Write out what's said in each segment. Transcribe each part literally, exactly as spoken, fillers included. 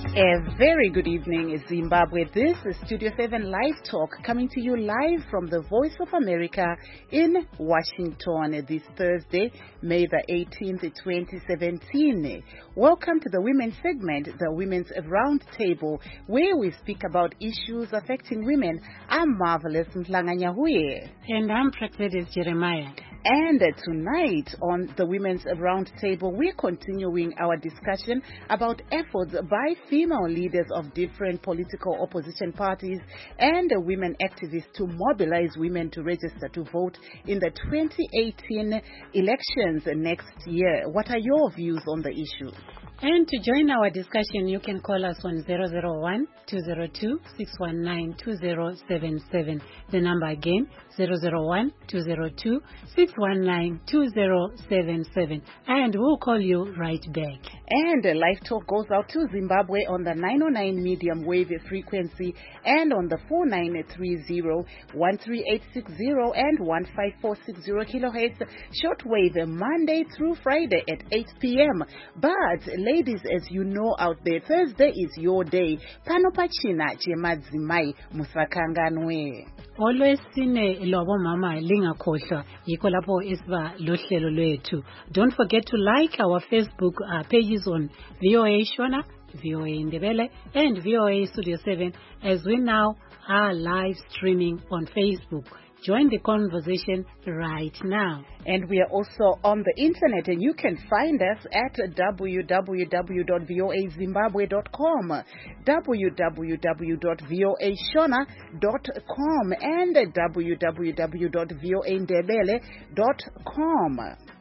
A very good evening, Zimbabwe. This is Studio seven Live Talk, coming to you live from the Voice of America in Washington this Thursday, May the eighteenth, twenty seventeen. Welcome to the Women's segment, the Women's Roundtable, where we speak about issues affecting women. I'm Marvelous Mhlanganyahuye. And I'm Praxedis Jeremiah. And tonight on the Women's Roundtable, we're continuing our discussion about efforts by female leaders of different political opposition parties and women activists to mobilize women to register to vote in the twenty eighteen elections next year. What are your views on the issue? And to join our discussion, you can call us on zero zero one, two zero two, six one nine, two zero seven seven. The number again, zero zero one, two zero two, six one nine, two zero seven seven. And we'll call you right back. And uh, Live Talk goes out to Zimbabwe on the nine oh nine medium wave frequency and on the four nine three zero, one three eight six zero and one five four six zero kilohertz shortwave Monday through Friday at eight p.m. But ladies, as you know out there, Thursday is your day. Pano pachina chemadzimai musakanganwe. Always sine lobo mama linga kosha yiko lapho isba lohlelo lwethu. Don't forget to like our Facebook uh, pages on V O A Shona, V O A Ndebele, and V O A Studio seven, as we now are live streaming on Facebook. Join the conversation right now. And we are also on the internet, and you can find us at w w w dot voa zimbabwe dot com, w w w dot voa shona dot com, and w w w dot voa ndebele dot com.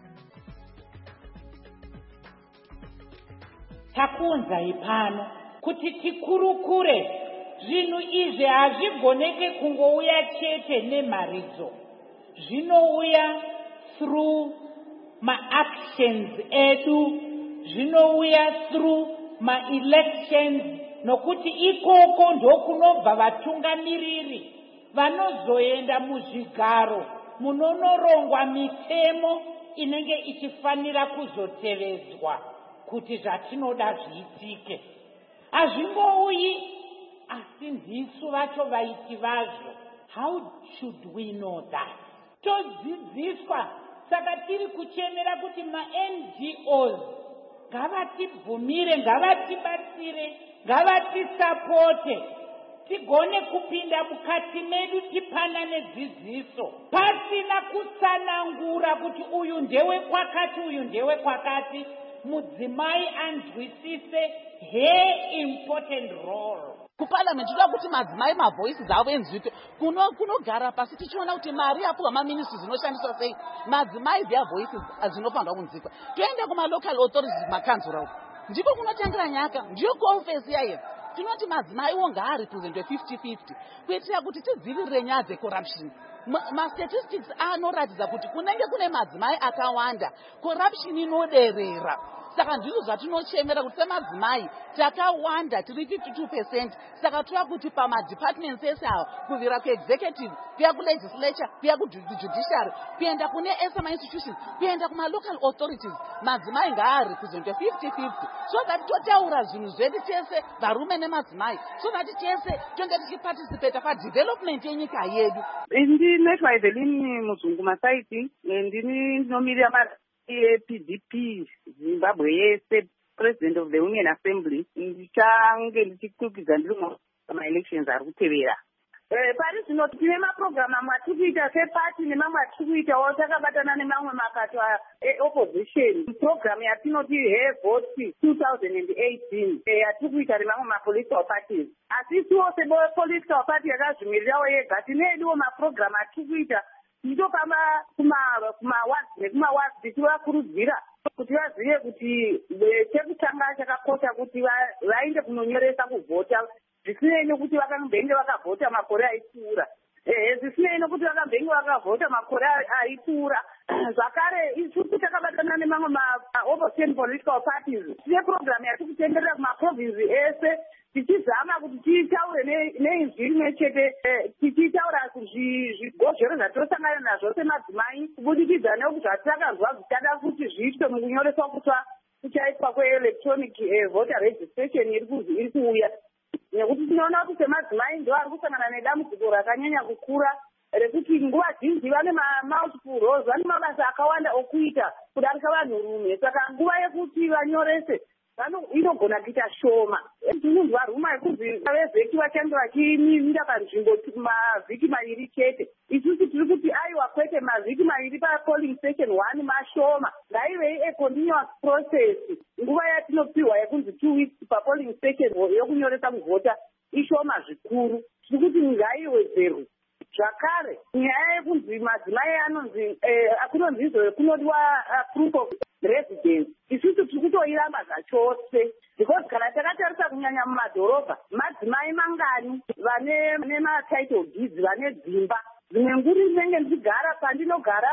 Takunzai pano kuti tikurukure zvinhu izvi hazvigoneke kungouya chete nemharidzo. Zvinouya through ma-actions edu, zvinouya through ma-elections, nokuti ikoko ndokunobva vatungamiriri vanozoenda muzvigaro munonorongwa mitemo inenge ichifanira kuzotevedzwa kuti zvatinoda zviitike. Hazvingouyi asi ndisu vacho vaiti vazvo. How should we know that? Todzidziswa, saka tiri kuchemera kuti ma-N G Os ngavatibvumire, ngavatibatsire, ngavatisapote, tigone kupinda mukati medu tipanane dzidziso pasina kutsanangura kuti uyu ndewe kwakati, uyu ndewe kwakati. Mudzimai anzwisise her important role. Kuparliament toda kuti madzimai mavoices avo enzwike kuno kunogara pasi tichiona kuti mari yapuwa maministries dzinoshandiswa sei madzimai their voices dzinofanirwa kunzwikwa. Toenda kuma local authorities makanzura uko ndiko kunotangira nyaka, ndiyo confess yayo. Tinoti madzimai wo ngaarepresentwe fifty fifty kuitira kuti tidzivirire nyaya dzecorruption. Ma-statistics anoratidza kuti kunenge kune madzimai akawanda, corruption inoderera. Saka ndizvo zvatinochemera kuti semadzimai takawanda, tiri fifty-two percent. Saka tova kuti pama-departments ese awo, kubvira kuexecutive, kuya kulegislature, kuya kujudiciary, kuenda kune S M institutions, kuenda kuma-local authorities, madzimai ngaarepresentwe fifty fifty. So that totaura zvinhu zvedu tese varume nemadzimai, so that tese tonge tichiparticipate padevelopment yenyika yedu. Ndinoitwa Evelyn Muzungu Masaiti, ndini nomiririra P D P Zimbabwe yese, President of the Women Assembly. Ndichange ndichikwikwiza ndiri ma-elections ari kutevera. Pari zvino tine maprograma matiri kuita sepati nemamwe atiri kuitawo takabatana nemamwe makato e-opposition. Program yatinoti Hair Vote twenty eighteen yatiri kuita nemamwe ma-political parties. Asi tiwo se-political party yakazvimirirawo yega, tine ediwo maprogram atiri kuita ndopamba kuma-wards nekuma-wards tichivakurudzira kuti vazive kuti chekutanga chakakosha kuti vaende kunonyoresa kuvhota, zvisinei nekuti vakambenge vakavhota makore aipfuura. Zvisinei nekuti vakambenge vakavhota makore aipfuura. Zvakare isusu takabatana nemamwe ma-opposition political parties. Tine program yatiri kutenderera kumaprovinsi ese tichizama kuti titaure neinzwi rimwe chete, tichitaura zvigozhero zvatosangana nazvo semadzimai kubudikidza nezvatakazwa zvichada kuti zviitwe mukunyoreswa kutwa kushaikwa kwe-electronic voter registration iri kuzi iri kuuya nekuti tinoona kuti semadzimai ndo ari kusangana nedambudziko rakanyanya kukura rekuti nguva zhinji vane multiple roles, vane mabasa akawanda okuita kudarika vanhurume. Saka nguva yekuti vanyorese inogona kuita shoma. Munhu varuma yekuti vezeki vachange vachimira panzvimbo mavhiki maviri chete. Isusu tiri kuti aiwa kwete mavhiki maviri papolling station one mashoma. Ngaivei a continuous process. Nguva yatinopiwa yekunzi two weeks papolling station yokunyoresa kuvhota ishoma zvikuru. Tiri kuti ngaiwedzerwe. Zvakare nyaya yekunzi madzimai anonzi kunonzizo kunodiwa proof of residence. Isusu tiri kutoiramba zvachose because kana takatarisa kunyanya mumadhorobha madzimai mangani vane matitle deeds vane dzimba. Dzimwe nguri ndinenge ndichigara pandinogara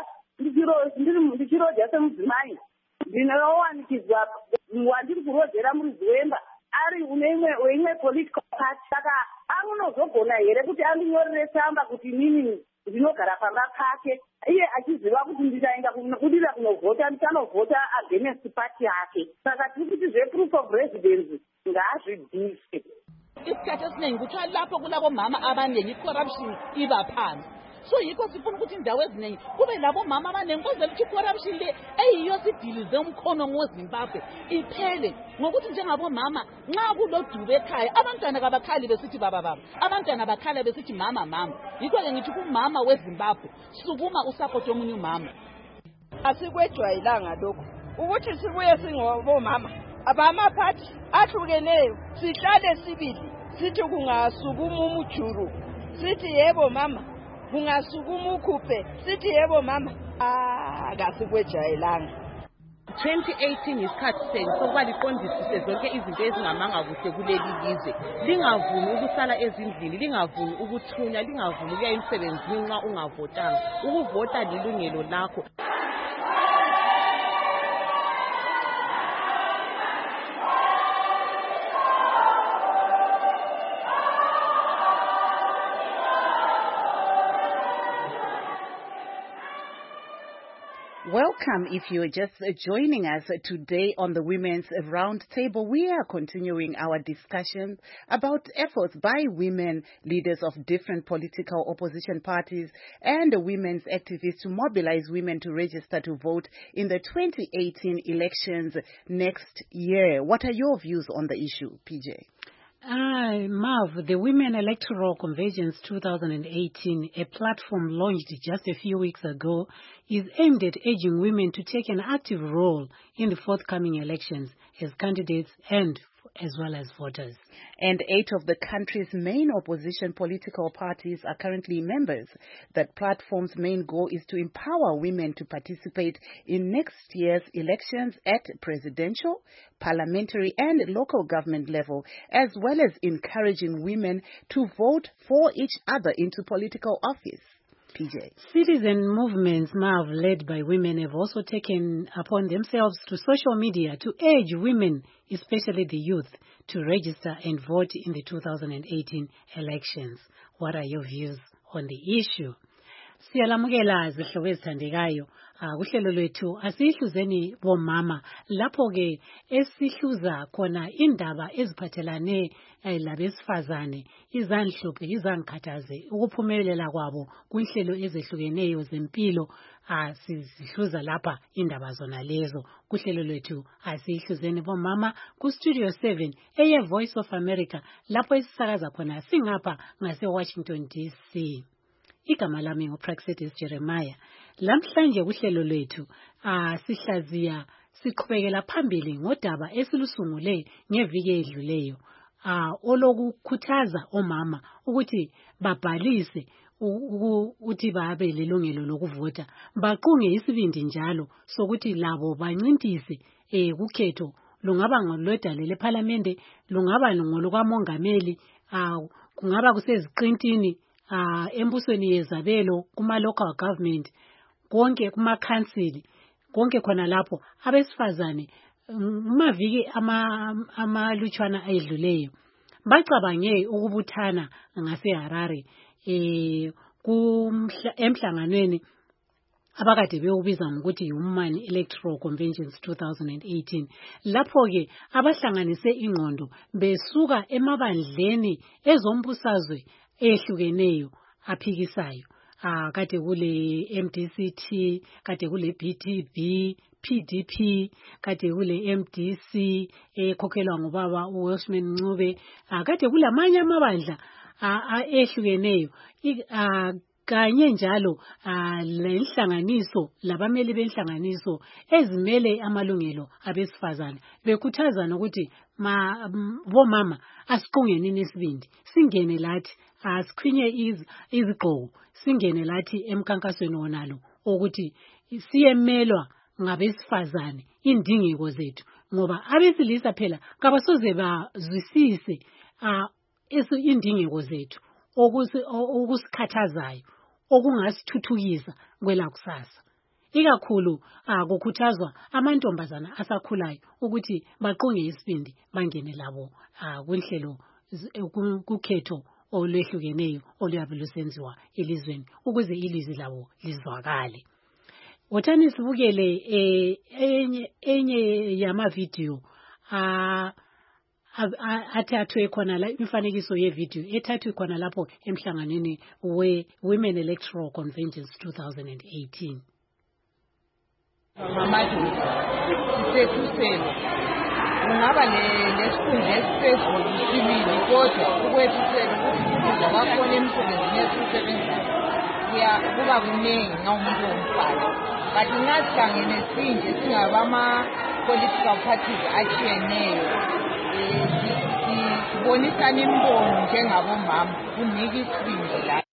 ndichirodha semudzimai ndinowanikidzwa wandiri kurodzera muridzi wemba ari uneimwe political party. Saka anozogona here kuti andinyorere tsamba kuti nini ndinogara pamba pake iye achiziva kuti ndichaenda kudira kunovhota ndichanovhota against party yake. Saka tiri kuti zveproof of residence ngaazvidhise. Isikhathi esiningi kuthiwa lapho kulabo mama abaningi corruption iba phansi. So yikho sifuna ukuthi indawo eziningi kube labo mama abanenkonzo ukuthi corruption le eyiyo sidilize umkhono ngoZimbabwe iphele ngokuthi njengabo mama nxa kulodube ekhaya abantwana kabakhali besithi baba baba, abantwana bakhala besithi mama mama. Yikho ke ngithi kumama weZimbabwe sukuma usupport omunye umama. Asikwejwayelanga lokho ukuthi sibuye singobo mama abamaphathi ahlukeneyo sihlale sibili sithi kungasukuma umujuru sithi yebo mama kungasukuma ukhuphe sithi yebo mama akasikwejaylanga. twenty eighteen isikhathi senu sokuba liqondisise zonke izinto ezingamanga kuhle kuleli lizwe. Lingavumi ukusala ezindlini, lingavumi ukuthunya, lingavumi ukuya emsebenzini nxa ungavotanga. Ukuvota lilungelo lakho. Welcome if you're just joining us today on the Women's Roundtable. We are continuing our discussion about efforts by women leaders of different political opposition parties and women's activists to mobilize women to register to vote in the twenty eighteen elections next year. What are your views on the issue, P J? Uh, Marv, the Women Electoral Convergence twenty eighteen, a platform launched just a few weeks ago, is aimed at urging women to take an active role in the forthcoming elections as candidates and as well as voters. And eight of the country's main opposition political parties are currently members. That platform's main goal is to empower women to participate in next year's elections at presidential, parliamentary and local government level, as well as encouraging women to vote for each other into political office. P J. Citizen movements, Marv, led by women, have also taken upon themselves to social media to urge women, especially the youth, to register and vote in the two thousand eighteen elections. What are your views on the issue? Siyalamukela zihlobo ezithandekayo kuhlelo lwethu asihluzeni bomama lapho ke esihluza khona indaba eziphathelane labesifazane izanhluphe izangikhathaze ukuphumelela kwabo kunhlelo ezehlukeneyo zempilo asihluza lapha indaba zona lezo kuhlelo lwethu asihluzeni bomama ku studio seven eye Voice of America lapho esisakaza khona singapha ngase Washington D C. Igama lami nguPraxetis Jeremiah. Lamhlanje kuhlelo lwethu ah sihlaziya siqhubekela phambili ngodaba esilusungule ngeviki edluleyo ah olokukhuthaza omama ukuthi babhalise ukuthi babe lelungelo lokuvota baqunge isibindi njalo sokuthi labo bancintise eh kukhetho lungaba ngolwedale leParliament lungaba ngolukamongameli ah kungaba kuseziqintini Uh, embusweni yezabelo kuma local government konke kuma council konke khona lapho abesifazane maviki ama amalutshwana ayedluleyo bacabange ukubuthana ngase Harare eh ku emhlanganweni abakade bewubiza ngokuthi Human Electoral Conventions two thousand eighteen. Lapho ke abahlanganise ingqondo besuka emabandleni ezombusazwe ehlukeneyo aphikisayo. Ah kade kule M D C T, kade kule B T B, P D P, kade kule M D C ekhokhelwa ngubaba uWelshman Ncube, kade kulamanye amabandla ehlukeneyo kanye njalo lenhlanganiso labameli benhlanganiso ezimele amalungelo abesifazane bekhuthazana ukuthi ma bomama asiqongenini isibindi singene lathi asikhwinye izigqoko singene lathi emkhankasweni wonalo ukuthi siyemelwa ngabesifazane indingeko zethu ngoba abesilisa phela kabasoze bazwisise esi indingeko zethu okusikhathazayo okungasithuthukisa kwela kusasa. Ikakhulu akukhuthazwa amantombazana asakhulayo ukuthi baqonge isibindi bangene labo kwinhlelo kukhetho olwehlukeneyo oluyabe lusenziwa elizweni ukuze ilizwi labo lizwakale. Wothani sibukele enye enye yama video a athathwe khona la imifanekiso ye video ethathwe khona lapho emhlanganweni we Women Electoral Conventions two thousand eighteen. Mamadoda sisekuseni ungaba lesikhundla esiphezulu isibili kodwa ukwethisela ukuthi bakhona emsebenzini esisebenzayo kuya kuba kuningi ngawumuntu womfana but ngahlangene sinje singabama political parties atshiyeneyo sibonisana imbono njengabomama kunika isibindi la.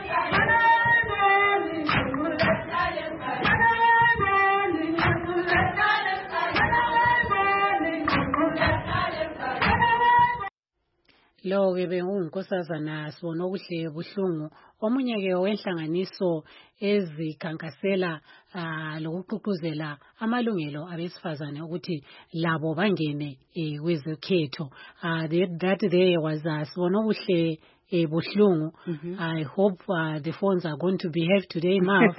Lo ke bengunkosazana sibona okuhle buhlungu omunye ke wenhlanganiso ezikhankasela lokuqhuquzela amalungelo abesifazane ukuthi labo bangene kwezekhetho. That there was sibona okuhle buhlungu. I hope uh, the phones are going to behave today, Mav,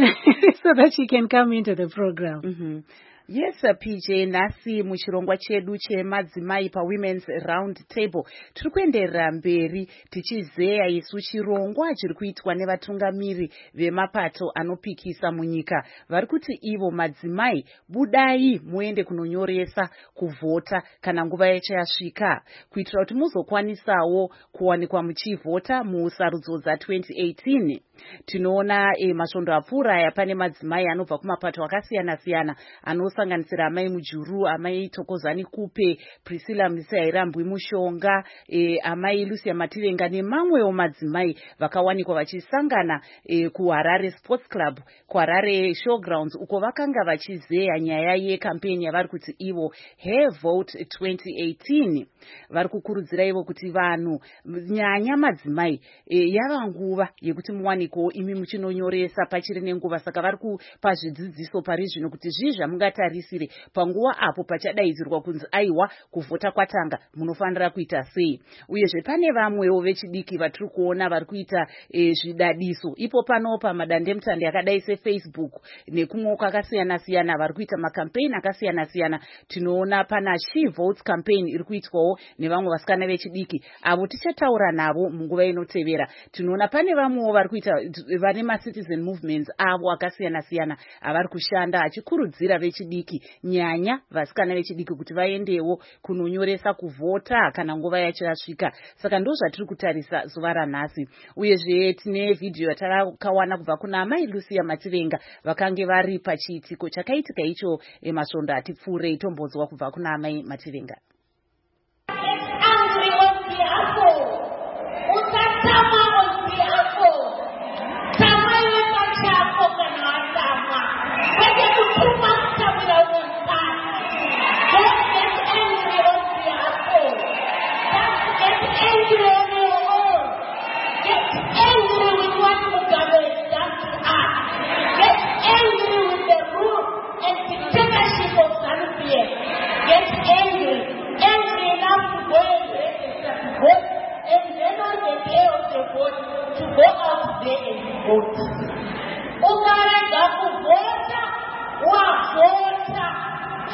so that she can come into the program. Mm-hmm. Yes, uh, P J, nasi muchirongwa chedu chemadzimai pa Women's Round Table. Tiri kuendera mberi tichizeya isu chirongwa chiri kuitwa nevatungamiri vemapato anopikisa munyika. Vari kuti ivo madzimai budai muende kunonyoresa kuvhota kana nguva yacho yasvika kuitira kuti muzokwanisawo kuwanikwa muchivhota musarudzo dza twenty eighteen. Tinoona e, masvondo apfuura aya pane madzimai anobva kumapato akasiyana siyana anosanganisira amai Mujuru, amai Tokozani Kupe, Priscilla Misiairambwi Mushonga, e, amai Lucia Mativenga nemamwewo madzimai vakawanikwa vachisangana e, kuHarare Sports Club, kuHarare Showgrounds uko vakanga vachizeya nyaya yekampeni yavari kuti ivo Hair Vote twenty eighteen. Vari kukurudzira ivo kuti vanhu nyanya madzimai e, yava nguva yekuti muwani ko imi muchinonyoresa pachiri nenguva saka vari kupa zvidzidziso pari zvino kuti zvizvi zvamungatarisire panguva apo pachadaidzirwa kunzi aiwa kuvhota kwatanga munofanira kuita sei. Uyezve pane vamwewo vechidiki vatiri kuona vari kuita e, zvidadiso ipo panopa madandemutande akadai seFacebook nekumwe kwakasiyana siyana vari kuita makampeni akasiyana siyana. Tinoona pana She Votes campaign iri kuitwawo nevamwe vasikana vechidiki avo tichataura navo munguva inotevera. Tinoona pane vamwewo vari kuita vane macitizen movements avo akasiyana siyana avari kushanda achikurudzira vechidiki nyanya vasikana vechidiki kuti vaendewo kunonyoresa kuvhota kana nguva yacho yasvika. Saka ndo zvatiri kutarisa zuva ranhasi. Uyezve tine vhidhiyo yatakawana kubva kuna amai Lucia Mativenga vakange vari pachiitiko chakaitika icho masvondo atipfuurei. Tombodzwa kubva kuna amai Mativenga. Get angry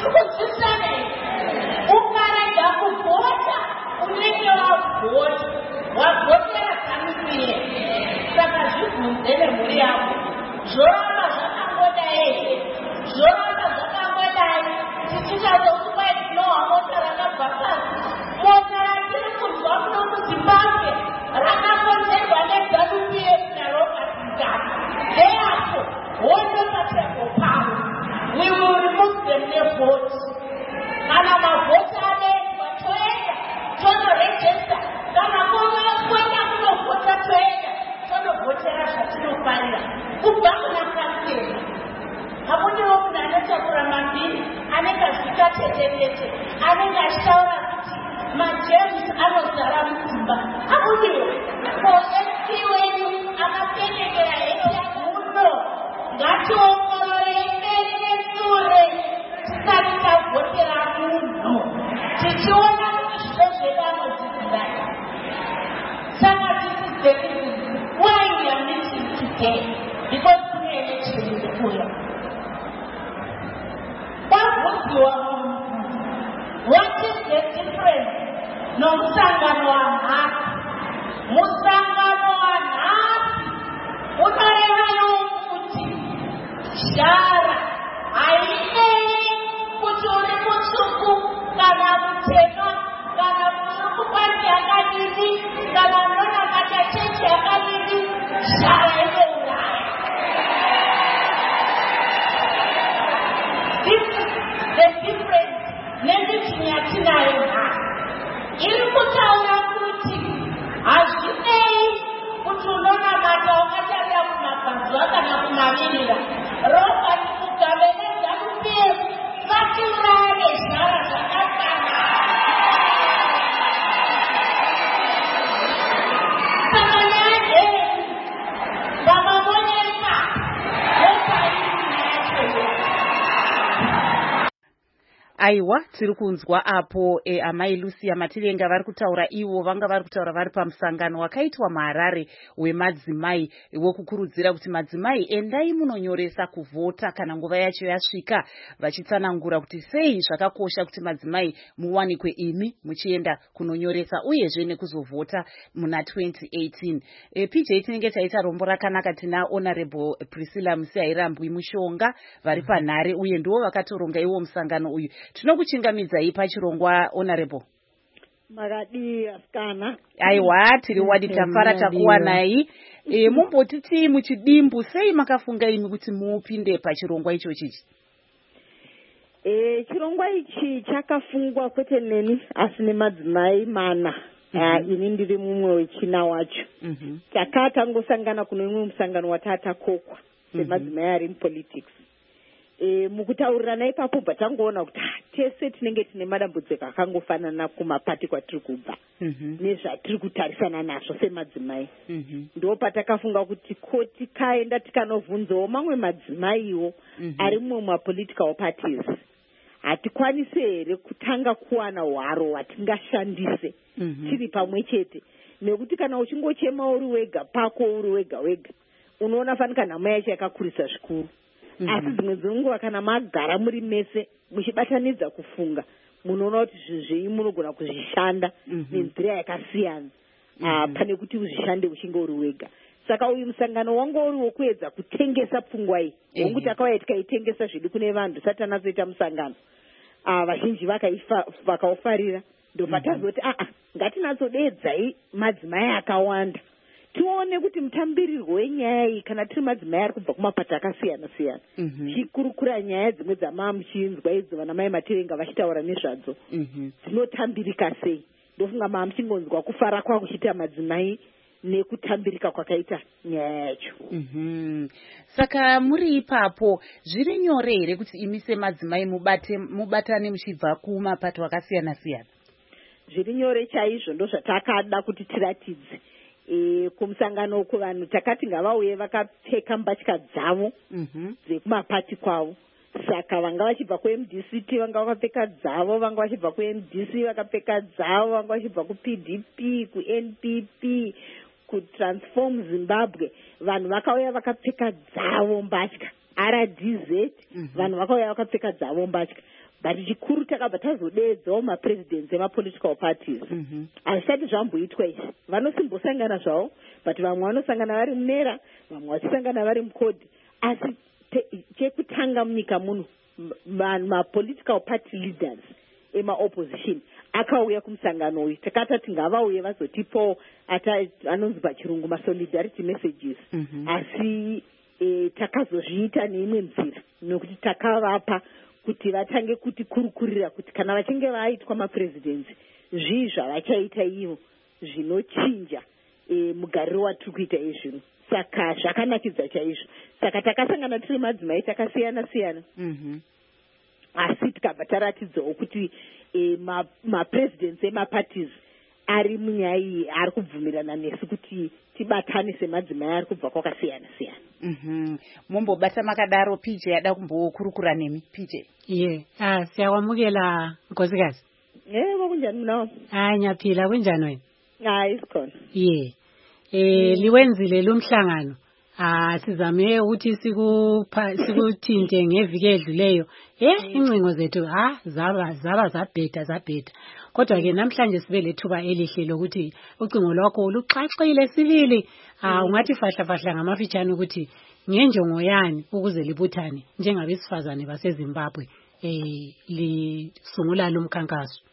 Kukusane, ukarega kuvhota unenge wavhota, wavhotera kamupire. Saka zvibvunze nemhuri yako, zvoramba zvakangodai here? Zvoramba zvakangodai tichitazokupa tinowa mota rakabva pasi, mota ratiri kunzwa kuno kuZimbabwe rakakonzerwa negamupire narokatika. Therefore, wonderful power. We will remove them their votes. Kana mavhoti anengwa toenda tonoregister. Kana kwenda kunovhota toenda tonovhotera zvatinofanira. Kubva kuna kanseri. Hakundiwo munhu anotakura mambiri anenge azvika tetetete, anenge achitaura kuti majames anozara mudzimba. Hakundiwo koMC wenyu akapenekera heti muno. Ngationgorore mberi nesure tisati tavhotera munhu, tichiona kuti zviro zvedu anodzidzai. Saka this is the reason why we are meeting today, because kune election irikuya. Kwabhudziwa munhu, what is the difference nomusangano wanhasi? Musangano wanhasi unoreva yokuti jara hainei kuti uri mutsvuku kana mutema kana murukukwati yakadini kana munonakata chechi yakadini, jara inouraya. This is the difference nemeeting yatinayo nhasi. Iri kutaura kuti hazvinei kuti unonamata wakatarira kumabvazuva kana kumavirira. Ropa rikugavenedza mupievu vatiuraya nezvara zvakasana. Saka nyaya dzedu vamamonesa vopairiinayacho. Aiwa, tiri kunzwa apo e, amai Lucia Mativenga vari kutaura ivo vanga vari kutaura vari pamusangano wakaitwa muHarare wemadzimai wokukurudzira kuti madzimai endai munonyoresa kuvhota kana nguva yacho yasvika, vachitsanangura kuti sei zvakakosha kuti madzimai muwanikwe imi muchienda kunonyoresa uyezve nekuzovhota muna twenty eighteen. E, P J tinenge taita rombo rakanaka, tina Honorable Priscilla Musiairambwi Mushonga vari panhare uye ndivo vakatoronga iwo musangano uyu. Tinokuchingamidzai pachirongwa Honorable. Makadi asikana. Aiwa, tiri wadi tafara takuwanai. E, mumbotiti muchidimbu sei makafunga imi kuti mupinde pachirongwa icho chichi? E, chirongwa ichi chakafungwa kwete neni asi nemadzimai mana. Mm -hmm. uh, ini ndiri mumwe wechina wacho. Mm -hmm. Takatangosangana kuno imwe musangano watata kokwa semadzimai ari mupolitics. E, mukutaurirana ipapo bva tangoona kuti tese tinenge tine madambudziko akangofanana kumapati kwatiri kubva mm -hmm. nezvatiri kutarisana nazvo semadzimai. mm -hmm. Ndo patakafunga kuti ko tikaenda tikanovhunzawo mamwe madzimaiwo mm -hmm. ari mumwe mapolitical parties, hatikwanisi here kutanga kuwana hwaro hwatingashandise mm -hmm. tiri pamwe chete, nekuti kana uchingochema uri wega pako uri wega wega unoona fanika nhamo yacho yakakurisa zvikuru. Mm -hmm. Asi dzimwe dzenguva kana magara muri mese muchibatanidza kufunga munoona kuti zvezvei munogona kuzvishanda mm -hmm. nenzira yakasiyana mm -hmm. uh, pane kuti uzvishande uchinge uri wega. Saka uyu musangano wangu uri wokuedza kutengesa pfungwa iyi wangu takauya tikaitengesa zvedu kune vanhu tisati tanazoita musangano. Uh, vazhinji vakaufarira ndopatazoti mm -hmm. a a ngatinazodedzai madzimai akawanda tione kuti mutambirirwo wenyaya iyi kana tiri madzimai ari kubva kumapata akasiyana siyana chikurukura nyaya dzimwe dzama muchinzwa idzo vana mai Mativenga vachitaura nezvadzo dzinotambirika sei. Ndofunga maa muchingonzwa kufara kwakuchiita madzimai nekutambirika kwakaita nyaya yacho. mm-hmm. Saka muri ipapo zviri nyore here kuti imi semadzimai mubate mubatane muchibva kumapato akasiyana siyana? Zviri nyore chaizvo, ndo zvatakada kuti tiratidze. E, kumusangano uku vanhu takati ngavauye vakapfeka mbatya dzavo mm -hmm. dzekumapati kwavo. Saka vanga vachibva kuM D C T vanga vakapfeka dzavo, vanga vachibva kuM D C vakapfeka dzavo, vanga vachibva kuP D P, kuN P P, kuTransform Zimbabwe vanhu vakauya vakapfeka dzavo mbatya. R D Z mm -hmm. vanhu vakauya vakapfeka dzavo mbatya. but chikuru takabva mapresidents ema-political parties hazvisati zvamboitwa izvi. Vanosimbosangana zvavo, but vamwe vanosangana vari munera, vamwe vachisangana vari mukodhi. Asi chekutanga munyika muno ma-political party leaders ema-opposition akauya kumusangano uyu, takatati ngavauye vazotipo anonzi pachirungu ma-solidarity messages. Asi takazozviita neimwe nzira, nokuti takavapa kuti vatange kuti kurukurira kuti kana vachinge vaitwa mapresidents zvii zvavachaita ivo zvinochinja mugariro watiri kuita izvino. Saka zvakanakidza chaizvo. Saka takasangana tiri madzimai takasiyana siyana, asi tikabva taratidzawo kuti mapresidents emaparties ari munyaya iyi ari kubvumirana nesu kuti tibatane semadzimai ari kubva kwakasiyana siyana. Mhm. Mumbobata makadaro P J ada kumbokurukura nemi P J. Ye, ah siyawamukela nkosikazi. Yebo kunjani mna? Hayi nyaphila kunjani wena? Hayi sikhona. Ye. Eh liwenzile lo mhlangano. Ah sizame ukuthi sikupha sikuthinte ngeviki edluleyo. Eh incingo zethu ah zaba zaba zabheda zabheda. Kodwa ke namhlanje sibe lethuba elihle lokuthi ucingo lwakho luxaxile sibili. Ah ungathi fahla fahla ngamafitshane ukuthi ngenjongo yani ukuze libuthane njengabesifazane baseZimbabwe eh lisungula lo mkhankaso.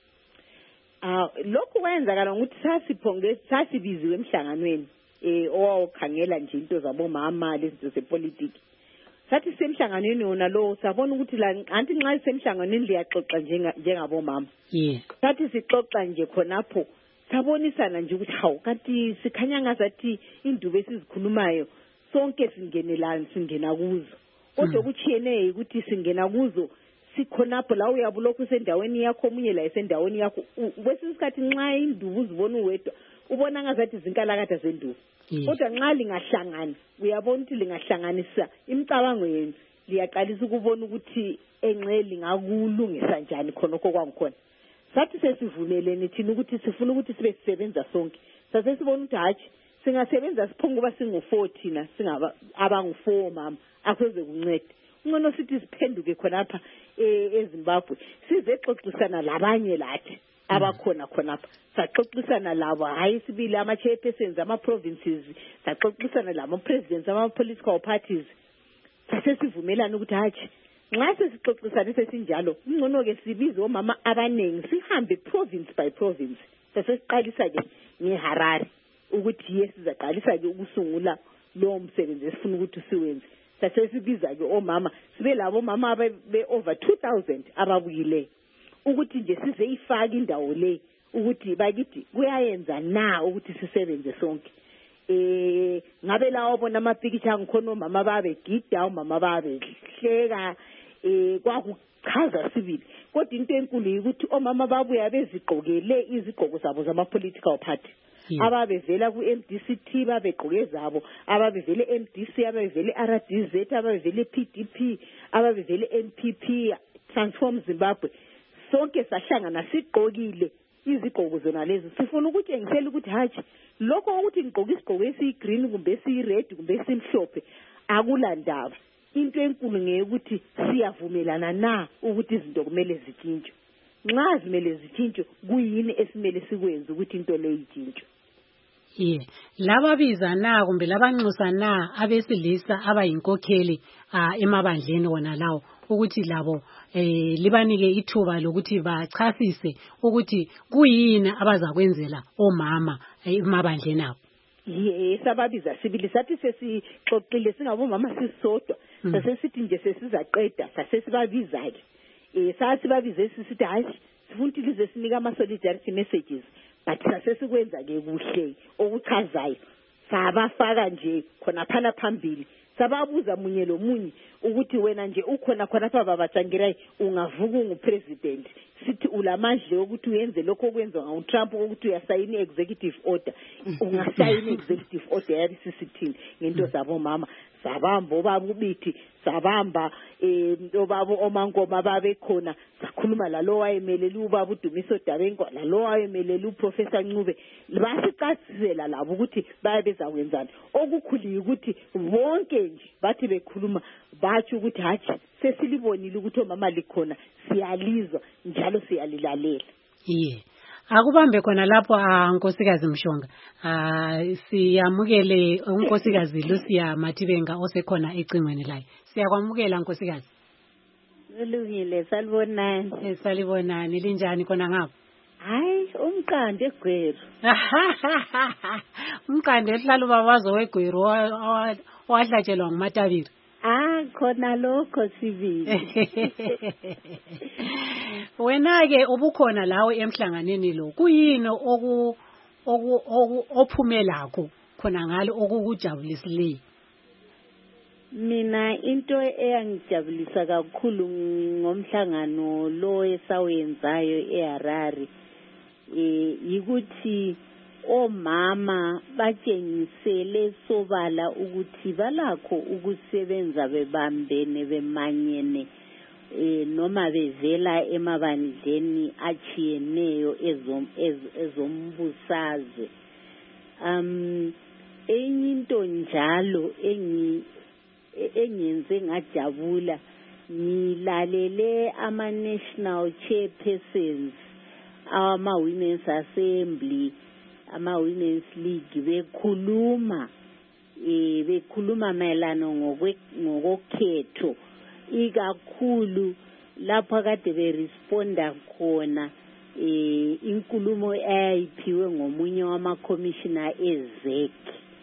Ah lokhu kwenzakala ukuthi sasiphonge sasibiziwe emhlanganweni eh owawukhangela nje into zabomama lezinto zepolitiki. Sathi semhlanganweni wona lo sabona ukuthi la anti nxa semhlanganweni liyaxoxa njenga njengabomama. Yeah. Sathi sixoxa nje khonapho sabonisana nje ukuthi hawu kanti sikhanya ngazathi indubo esizikhulumayo sonke singenelana singena kuzo. Kodwa kuchiyene ukuthi singena kuzo sikhonapho la uyabulokhu sendaweni yakho omunye la esendaweni yakho kwesikhathi nxa indubu uzibona uwedwa ubona ngazathi zinkalakatha zendubu. Kodwa nxa lingahlangana uyabona ukuthi lingahlanganisa imicabango yenu liyaqalisa ukubona ukuthi enqeli ngakulungisa njani khonokho kwangikhona. Sathi sesivumelene thina ukuthi sifuna ukuthi sibe sisebenza sonke. Sase sibona ukuthi hathi singasebenza siphonga kuba singu four thina singaba abangu four mama akuze kuncede. Ngono sithi siphenduke khonapha eZimbabwe sizexoxisana labanye lathi abakhona khonapha. Saxoxisana labo hayi sibili ama chairpersons ama provinces, saxoxisana labo presidents ama political parties. Sase sivumelana ukuthi hathi nxa sesixoxisana sesinjalo ngcono ke sibize omama abanengi sihambe province by province. Sase siqalisa ke ngeHarare ukuthi yesizaqalisa ke ukusungula lo msebenzi esifuna ukuthi siwenze. Sase sibiza ke omama sibe labo mama be over two thousand ababuyile ukuthi nje size ifaka indawo le ukuthi bakithi kuyayenza na ukuthi sisebenze sonke. Eh ngabe lawo bona amapikitsha ngikhona omama babe gida omama babe hleka eh kwakuchaza sibili. Kodwa into enkulu ukuthi omama babuya bezigqokele izigqoko zabo zama political party. Ababevela ku M D C T babegqoke zabo, ababevele M D C, ababevele R D Z, ababevele P D P, ababevele N P P, Transform Zimbabwe. Sonke sahlangana sigqokile izigqoko zona lezi. Sifuna ukutshengisela ukuthi hathi lokho ukuthi ngigqoka isigqoko esiyi-green kumbe esiyi-red kumbe esimhlophe akulandaba. Into enkulu ngeyekuthi siyavumelana na ukuthi izinto kumele zitshintshwe. Nxa zimele zitshintshwe kuyini esimele sikwenze ukuthi into le itshintshwe. Yeah. Laba biza na kumbe labanxusa na abesilisa abayinkokheli ah emabandleni wona lawo ukuthi labo eh libanike ithuba lokuthi bachasise ukuthi kuyini abazakwenzela omama emabandleni abo. Yes, ababiza sibili sathi sesixoxile singabomama sisodwa. Sase sithi nje sesizaqeda sase sibabiza ke. Eh sathi babize sisithi hayi sifuna ukuthi lize sinika ama solidarity messages. But sase sikwenza ke kuhle okuchazayo sabafaka nje khona phana phambili sababuza munye lo munye ukuthi wena nje ukhona khona pha babatshangirayi ungavuka ungupresident sithi ulamandla ukuthi uyenze lokho okwenzwa ngauTrump ukuthi uyasayina executive order ungasayina executive order yabisisithini ngento zabo mama sabamba obabubithi sabamba eh obabo omankoma babe khona sakhuluma lalo wayemelele ubaba uDumiso Dabenko lalo wayemelele uProfessor Ncube basiqasizela labo ukuthi baye bezakwenzana okukhulu ukuthi bonke nje bathi bekhuluma batsho ukuthi hathi sesilibonile ukuthi omama likhona siyalizwa njalo siyalilalela. Iye. Akubambe khona lapho unkosikazi Mshonga. Ah siyamukele unkosikazi Lucia Matibenga osekhona ecingweni layo. Siyakwamukela unkosikazi. Ulungile salibonani. Esalibonani linjani khona ngapha? Hayi umqande egweru. Umqande ehlala ubabazo wegweru owahlatshelwa nguMatabiri. Ah khona lokho sibili. Wena ke ubukhona lawe emhlanganeni lo kuyini oku oku ophumelako khona ngalo okukujabulisileyo? Mina into eyangijabulisa kakhulu ngomhlangano lo esawenzayo eHarare eh yikuthi omama batshengisele sobala ukuthi balakho ukusebenza bebambene bemanyene eh noma bevela emabandleni achiyeneyo ezombusazwe. um enye into njalo engi engenze ngajabula ngilalele ama national chairpersons ama women's assembly ama women's league bekhuluma eh bekhuluma mayelana ngokokhetho ikakhulu lapha kade be responda khona eh inkulumo ayiphiwe ngomunye wama commissioner ezek.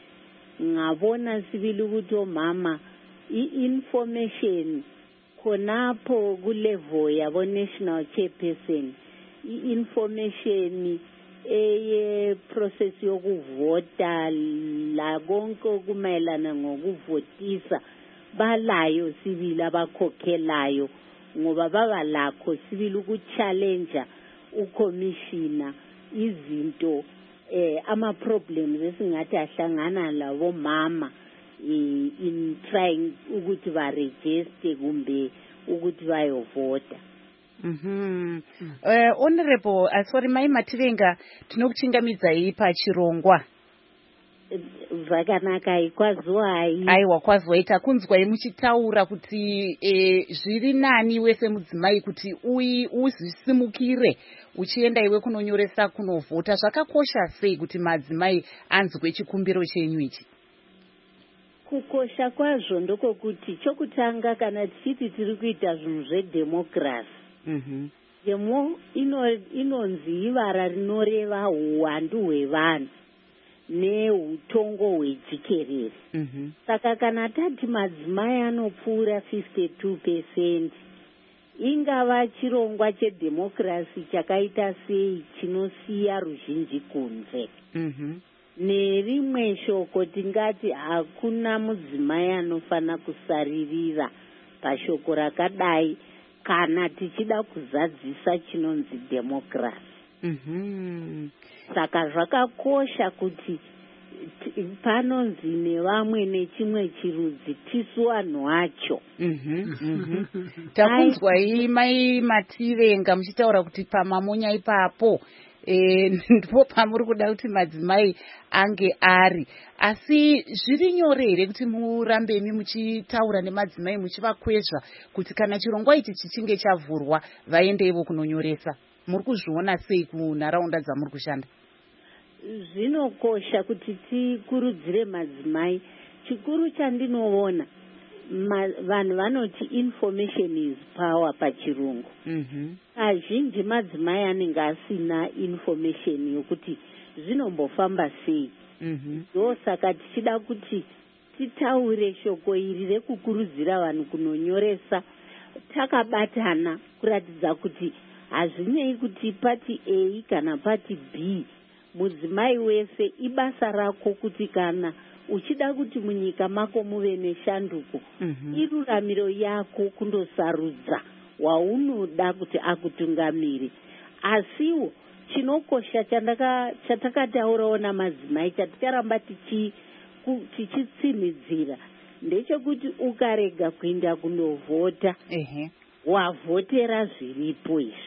Ngabona sibili ukuthi omama i-information khonapho kulevel yabo national chairperson i-information eye process yokuvota la konke okumayelana ngokuvotisa balayo sibili abakhokhelayo ngoba baba lakho sibili ukuchallenge ucommissioner izinto eh ama problems esingathi ahlangana labo mama in trying ukuthi ba register kumbe ukuthi bayovota. Mhm. Eh honorable sorry mai Matibenga tinokuchingamidza ipa chirongwa. Zvakanaka ikwazwai. Aiwa kwazwaita kunzwa muchitaura kuti eh zviri nani wese mudzimai kuti ui uzisimukire uchienda iwe kunonyoresa kunovhota zvakakosha sei kuti madzimai anzwe chikumbiro chenyu ichi? Kukosha kwazvo ndoko kuti chokutanga kana tichiti tiri kuita zvinhu zvedemocracy. Mhm. Demo ino inonzi ivara rinoreva uwandu hwevanhu neutongo hwejikerere. Mhm. Saka kana tati madzimai anopfuura fifty-two percent ingava chirongwa chedemocracy chakaita sei chinosiya ruzhinji kunze. Mhm. Nerimwe shoko tingati hakuna mudzimai anofana kusaririra pashoko rakadai kana tichida kuzadzisa chinonzi democracy. Mhm. Saka zvakakosha kuti panonzi nevamwe nechimwe chirudzi tisu vanhu vacho. Mhm. Takunzwa mai Matibenga muchitaura kuti pamamonya ipapo eh ndipo pamuri kuda kuti madzimai ange ari, asi zviri nyore here kuti murambeni muchitaura nemadzimai muchivakwezva kuti kana chirongwa ichi chichinge chavhurwa vaendewo kunonyoresa? Muri kuzviona sei kunharaunda dzamuri kushanda? Zvinokosha kuti tikurudzire madzimai. Chikuru chandinoona vanhu vanoti information is power pachirungu. Mhm. Azhinji madzimai anenge asina information yokuti zvinombofamba sei. Mhm. Ndosaka tichida kuti titaure shoko iri rekukurudzira vanhu kunonyoresa takabatana kuratidza kuti hazvinei kuti pati A kana pati B, mudzimai wese ibasa rako kuti kana uchida kuti munyika mako muve neshanduko, Mhm. iruramiro yako kundosarudza waunoda kuti akutungamiri. Asiwo chinokosha chandaka chatakataurawo namadzimai chatikaramba tichi tichitsimidzira ndechekuti ukarega kuenda kunovhota, ehe, wavhotera zviripo izvi.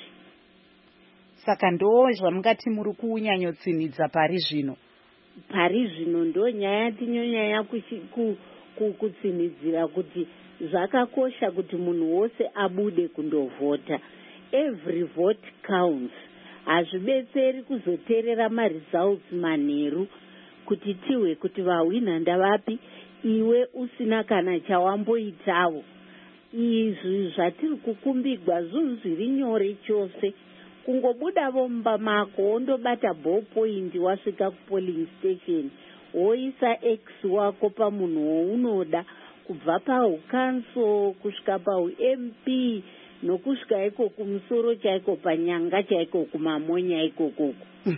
Saka ndo zvamungati muri kunyanyotsimidza pari zvino? Pari zvino ndo nyaya tinyonyanya kutsimidzira kuti zvakakosha kuti munhu wose abude kundovhota. Every vote counts. Hazvibetseri kuzoteerera maresults manheru kuti tiwe kuti vahwina ndavapi iwe usina kana chawamboitawo. Izvi zvatiri kukumbigwa zvinhu zviri nyore chose. Kungobuda vomba mako wondobata ballpoint wasvika kupolling station woisa X wako pamunhu wounoda kubva paukanso kusvika pauM P nokusvika iko kumusoro chaiko panyanga chaiko kumamonya ikokoko.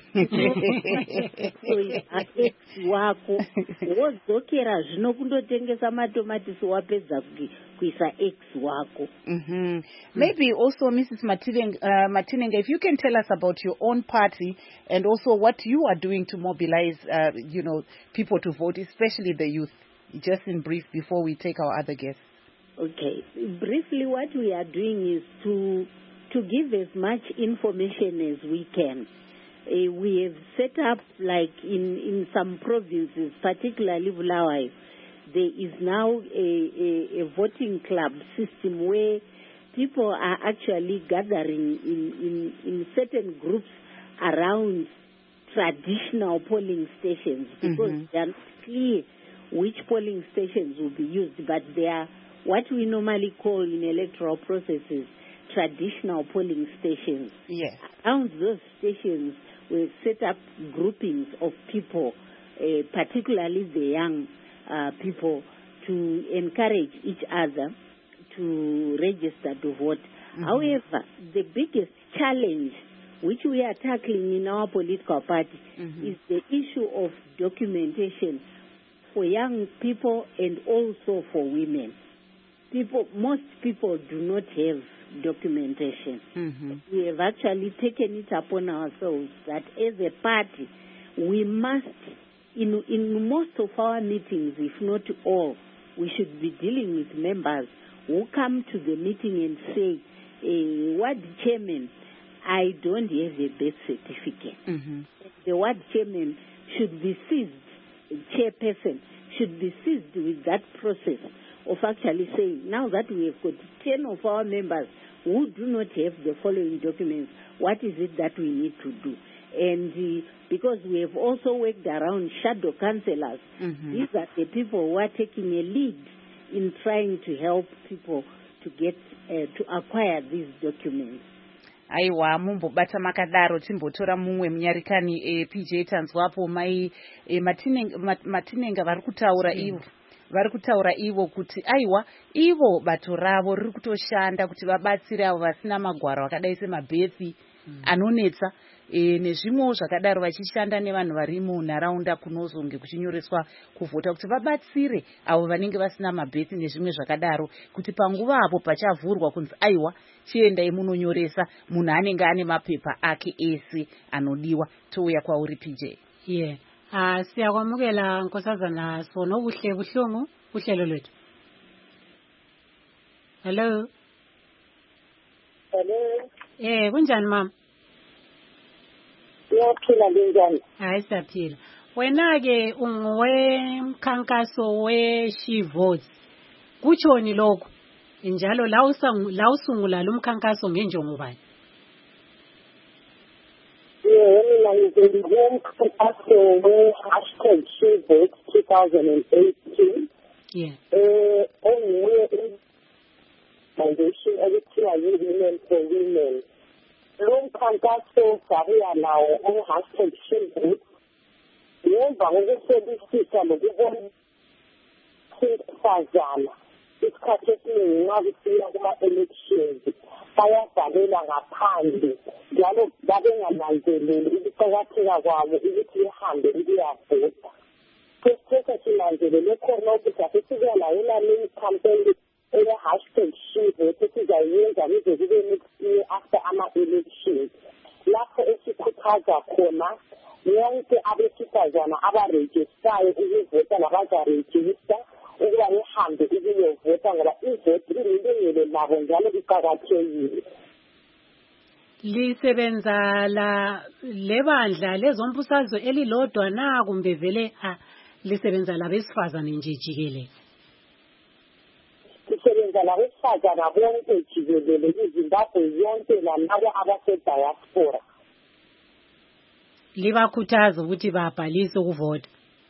X wako wodzokera zvino kundotengesa matomatisi wapedza kuisa X wako. Mm-hmm. Maybe also Missus Matinenga, uh, Matinenga, if you can tell us about your own party and also what you are doing to mobilize, uh, you know, people to vote, especially the youth, just in brief before we take our other guests. Okay, briefly what we are doing is to to give as much information as we can. Uh, we have set up, like in, in some provinces, particularly Bulawayo, there is now a, a, a voting club system where people are actually gathering in, in, in certain groups around traditional polling stations because mm-hmm. they are not clear which polling stations will be used, but they are what we normally call in electoral processes traditional polling stations. Yes. Around those stations, we've set up groupings of people, uh, particularly the young uh, people, to encourage each other to register to vote. Mm-hmm. However, the biggest challenge which we are tackling in our political party mm-hmm. is the issue of documentation for young people and also for women. People, most people do not have documentation. Mm-hmm. We have actually taken it upon ourselves that as a party, we must, in, in most of our meetings, if not all, we should be dealing with members who come to the meeting and say, eh, ward chairman, I don't have a birth certificate. Mm-hmm. The ward chairman should be seized, chairperson should be seized with that process of actually saying, now that we have got ten of our members who do not have the following documents, what is it that we need to do? And uh, because we have also worked around shadow councillors, mm-hmm. these are the people who are taking a lead in trying to help people to get, uh, to acquire these documents. Aiwa mumbobata makadaro timbotora mumwe munyarikani e, P J tanzwapo mai e, matinenga, mat, matinenga vari kutaura ivo vari kutaura ivo kuti aiwa ivo bato ravo riri kutoshanda kuti vabatsire avo vasina magwaro akadai semabhethi mm. anonetsa e, nezvimwewo zvakadaro vachishanda nevanhu vari munharaunda kunozonge kuchinyoreswa kuvhota kuti vabatsire avo vanenge vasina mabhethi nezvimwe zvakadaro kuti panguva apo pachavhurwa kunzi aiwa chiendai munonyoresa munhu anenge ane mapepa ake ese anodiwa. Touya kwauri P J. Yeah. Ah, siyakwamukela nkosazana Sono buhle buhlungu uhlelo lwethu. Hello. Hello. Eh, kunjani mama? Siyaphila njani? Hayi siyaphila. Wena ke ungowemkhankaso we-She Votes. Kutshoni lokho? Njalo la usangu la usungula lo mkhankaso ngenjongo bani? Yeah, mina ngizomkhankaso we hashtag She Votes twenty eighteen. Yeah. Eh, onguye foundation ekuthiwa yi-Women for Women. Lo mkhankaso sabuya nawo o hashtag She Votes. Ngemva kokuhlolisisa nokubona sifazana isikhathi esiningi nxa kufika kuma-elections bayabhalela ngaphandle njalo babengananzeleli ukuqakatheka kwabo ukuthi behambe ukuyavota. Sesithetha sinanzelele khona ukuthi asesibuya layo laleyi campaign ele-hashtag She Votes esizayenza kuze kube next year after ama-elections lapho esikhuthaza khona yonke abesifazana abarejistayo ukuvota nabazaregista ukuba behambe ukuyovota ngoba ivoti ililungelo labo njalo iqakathekile. Lisebenza la lebandla lezombusazwe elilodwa na kumbe vele lisebenza labesifazane nje jikelele? Lisebenza siyenza la besifazana bonke jikelele iZimbabwe yonke nalabo abasediaspora. Libakhuthaza ukuthi babhalise ukuvota.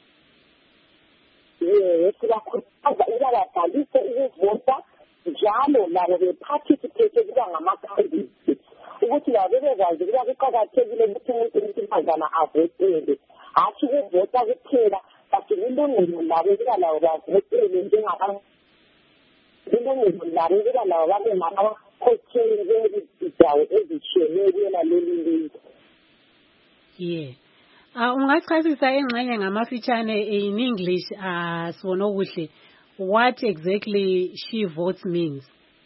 Yes, sibakhuthaza ukuba babhalise ukuvota njalo labo beparticipate kuba ngama-candidates ukuthi labo bebekwazi ukuba kuqakathekile ukuthi umuntu wesifazana avotele, hatshi ukuvota kuphela, kanti kulungile labo ukuba labo bavotele njengabantu. Kulungile labo ukuba labo babe ngabakhokheli bezindawo ezitshiyeneyo kuyona leli lizwe. Yeah. Uh, ungachasisa engxenye ngamafitshane in English uh sibona okuhle what exactly She Votes means.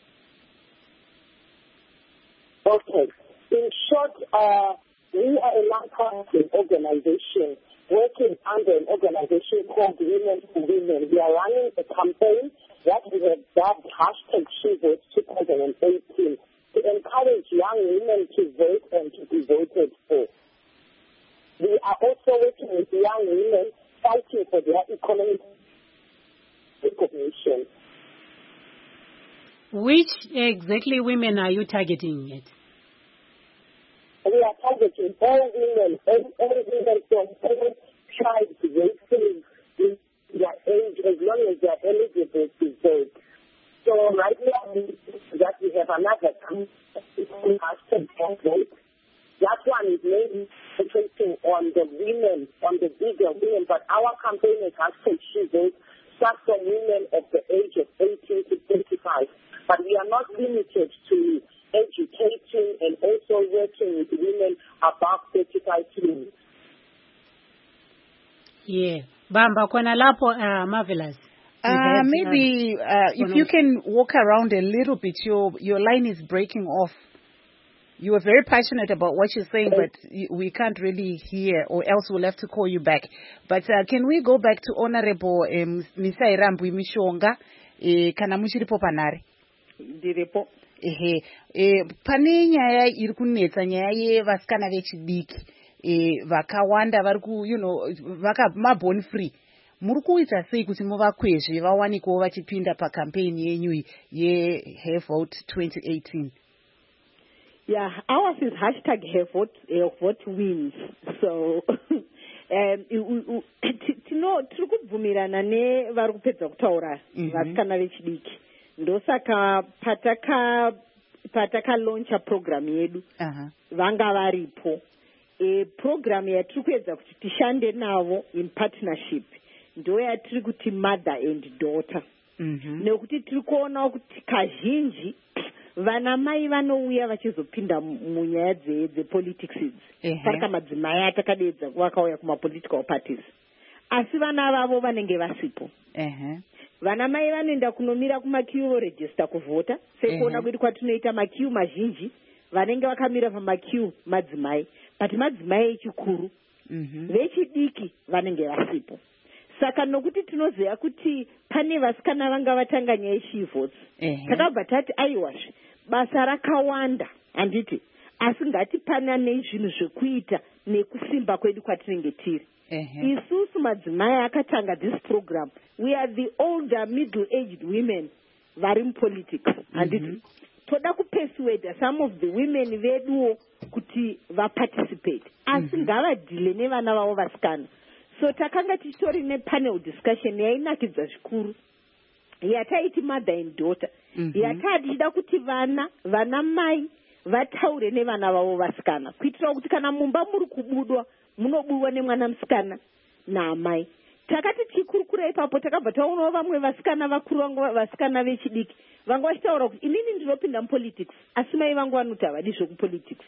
Okay. In short, uh, we are a non-profit organization working under an organization called Women for Women. We are running a campaign that we have dubbed hashtag She Votes twenty eighteen to encourage young women to vote and to be voted for. We are also working with young women fighting for their economic recognition. Which exactly women are you targeting it? We are targeting all women, all, all women from all tribes, races, in their age, as long as they are eligible to vote. So right now, that we have another campaign, hashtag vote. That one is mainly focusing on the women, on the bigger women, but our campaign is hashtag She Votes, starts from women of the age of eighteen to twenty-five. But we are not limited to educating and also working with women above thirty-five years. Yeah. Bamba, kona lapo, uh, Marvelous. Uh, maybe uh, if you can walk around a little bit, your your line is breaking off. You were very passionate about what you're saying, but we can't really hear, or else we'll have to call you back. But uh, can we go back to Honorable um, Misa Irambwi Mishonga, eh, kana muchiripo panare? Ndiripo. Ehe, eh, pane nyaya iri kunetsa nyaya yevasikana vechidiki, eh, vakawanda vari ku, you know, vaka mabone free. Muri kuita sei kuti muvakwezve vawanikewo vachipinda pakampeni yenyu ye Her Vote twenty eighteen? Yeah, ours is hashtag Her Vote, uh, vote wins. So, um, tino tiri kubvumirana ne vari kupedza kutaura vasikana vechidiki. Ndosaka pataka pataka launcha program yedu vanga varipo. E program yatiri kuedza kuti tishande navo in partnership ndo yatiri kuti mother and daughter. Nekuti tiri kuona kuti kazhinji vana mai vanouya vachizopinda munyaya dzepolitics idzi. Saka madzimai atakadedza vakauya kumapolitical parties. Asi vana vavo vanenge vasipo. Vana mai vanoenda kunomira kumakiu voregister kuvhota. Sekuona kuti kwatinoita makiu mazhinji vanenge vakamira pamakiu madzimai. But madzimai echikuru vechidiki vanenge vasipo. Saka nokuti tinoziva kuti pane vasikana vanga vatanga nyaya She Votes. Takabva tati aiwazve basa rakawanda handiti, asi ngati pana nezvinhu zvekuita nekusimba kwedu kwatinenge tiri. Isusu madzimai akatanga this program, we are the older middle aged women vari mupolitics handiti. Toda kupersuade some of the women veduwo kuti vaparticipate, asi ngavadhile nevana vavo vasikana. So takanga tichitori nepanel discussion yainakidza zvikuru yataiti mother and daughter. Yatati tichida kuti vana vana mai vataure nevana vavo vasikana kuitira kuti kana mumba muri kubudwa munobudwa nemwana musikana naamai. Takati tichikurukura ipapo takabva taonawo vamwe vasikana vakuru vangu vasikana vechidiki vanga vachitaura kuti inini ndinopinda mupolitics asi mai vangu vanoti havadi zvekupolitics.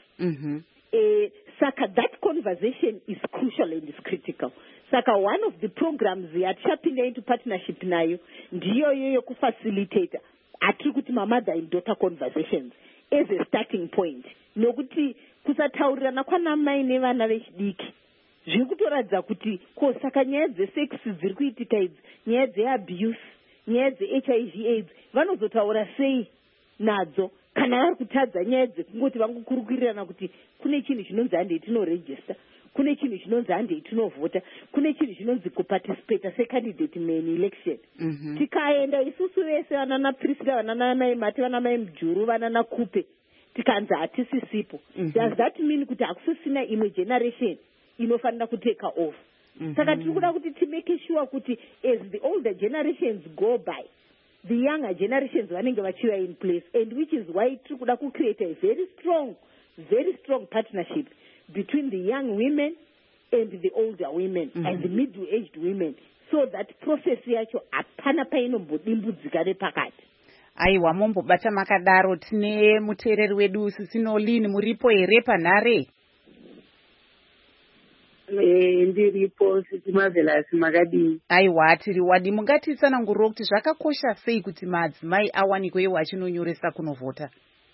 Eh, Saka that conversation is crucial and is critical. Saka one of the programs yatichapinda into partnership nayo ndiyo yoyo kufacilitate atiri kuti mother and daughter conversations as a starting point. Nokuti kusataurirana kwana mai nevana vechidiki zviri kutoratidza kuti ko saka nyaya dzesex dziri kuitika idzi, nyaya dzeabuse, nyaya dze-H I V AIDS vanozotaura sei nadzo kana vari kutadza nyaya dzekungoti vangokurukurirana kuti kune chinhu chinonzi handei tinoregista. kune chinhu chinonzi handei tinovhota, kune chinhu chinonzi kuparticipata secandidate main election. Mhm. Tikaenda isusu vese vanana Priscilla, vanana mai Mati, vanana mai Mjuru, vanana Kupe, tikanzi hatisisipo. Mhm. Does that mean kuti hakusisina imwe generation inofanira kuteka off? Mhm. Saka tiri kuda kuti timake sure kuti as the older generations go by, the younger generations vanenge vachiva in place, and which is why tiri kuda kucreate a very strong, very strong partnership between the young women and the older women Mhm. and the middle-aged women, so that process yacho hapana painombodimbudzika nepakati. Aiwa, mombobata makadaro. Tine muteereri wedu Sisinolini, muripo here panhare? Ndiripo Sisi Marvelous, makadii? Aiwa, tiri wadi. Mungatitsanangurira kuti zvakakosha sei kuti madzimai awanikwewo achinonyoresa kunovhota?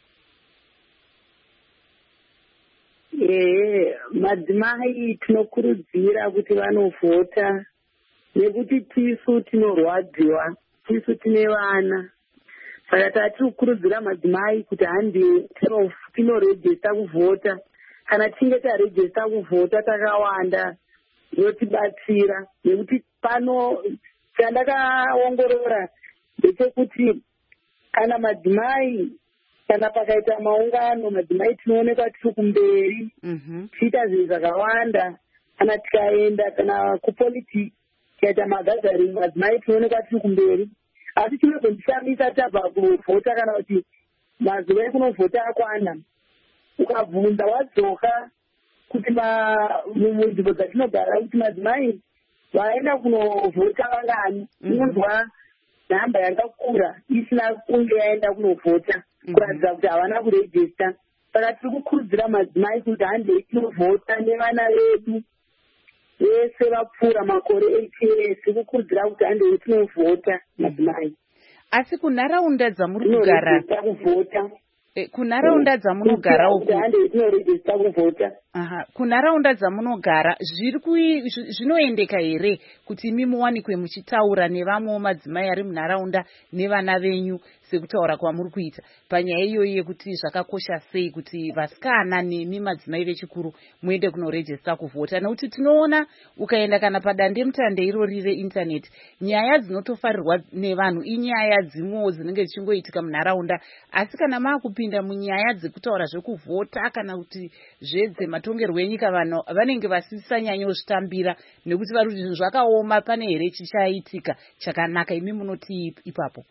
Ehe, madzimai tinokurudzira kuti vanovhota nekuti tisu tinorwadziwa, tisu tine vana. Saka tatiri kukurudzira madzimai kuti handi tinorejesta kuvhota. Kana tinge tarejesta kuvhota takawanda zvotibatsira, nekuti pano chandakaongorora ndechekuti kana madzimai, kana pakaita maungano, madzimai tinoonekwa tiri kumberi tiita zvinhu zvakawanda. Kana tikaenda kana kupolitiki tikaita magazari, madzimai tinoonekwa tiri kumberi. Asi chinozondishamisa tabva kunovhota kana kuti mazuva ekunovhota akwana, ukabvunza wadzoka kuti munzvimbo dzatinogara kuti madzimai vaenda kunovhota vangani, unonzwa nhamba yakakura isina kunge yaenda kunovhota, kuratidza kuti havana kurejesta. Saka tiri kukurudzira madzimai kuti handei tinovhota nevana vedu vese vapfuura makore eighty years, tiri kukurudzira kuti handei tinovhota madzimai. Asi kunharaunda dzamuri kugara, kuvhota kunharaunda dzamunogara uku, tinorejesta kuvhota. aha, kunharaunda dzamunogara zviri zvinoendeka here kuti imi muwanikwe muchitaura nevamwewo madzimai ari munharaunda nevana venyu sekutaura kwamuri kuita panyaya iyoyi yekuti zvakakosha sei kuti vasikana nemi madzimai vechikuru muende kunorejesta kuvhota? Nekuti tinoona ukaenda kana padandemutande irori reindaneti, nyaya dzinotofarirwa nevanhu inyaya dzimwewo dzinenge dzichingoitika munharaunda, asi kana maakupinda munyaya dzekutaura zvekuvhota kana kuti zvedzematongerwo enyika, vanhu vanenge vasisanyanyozvitambira nekuti vari kuti zvakaoma, pane here chichaitika chakanaka? Imi munoti ipapo?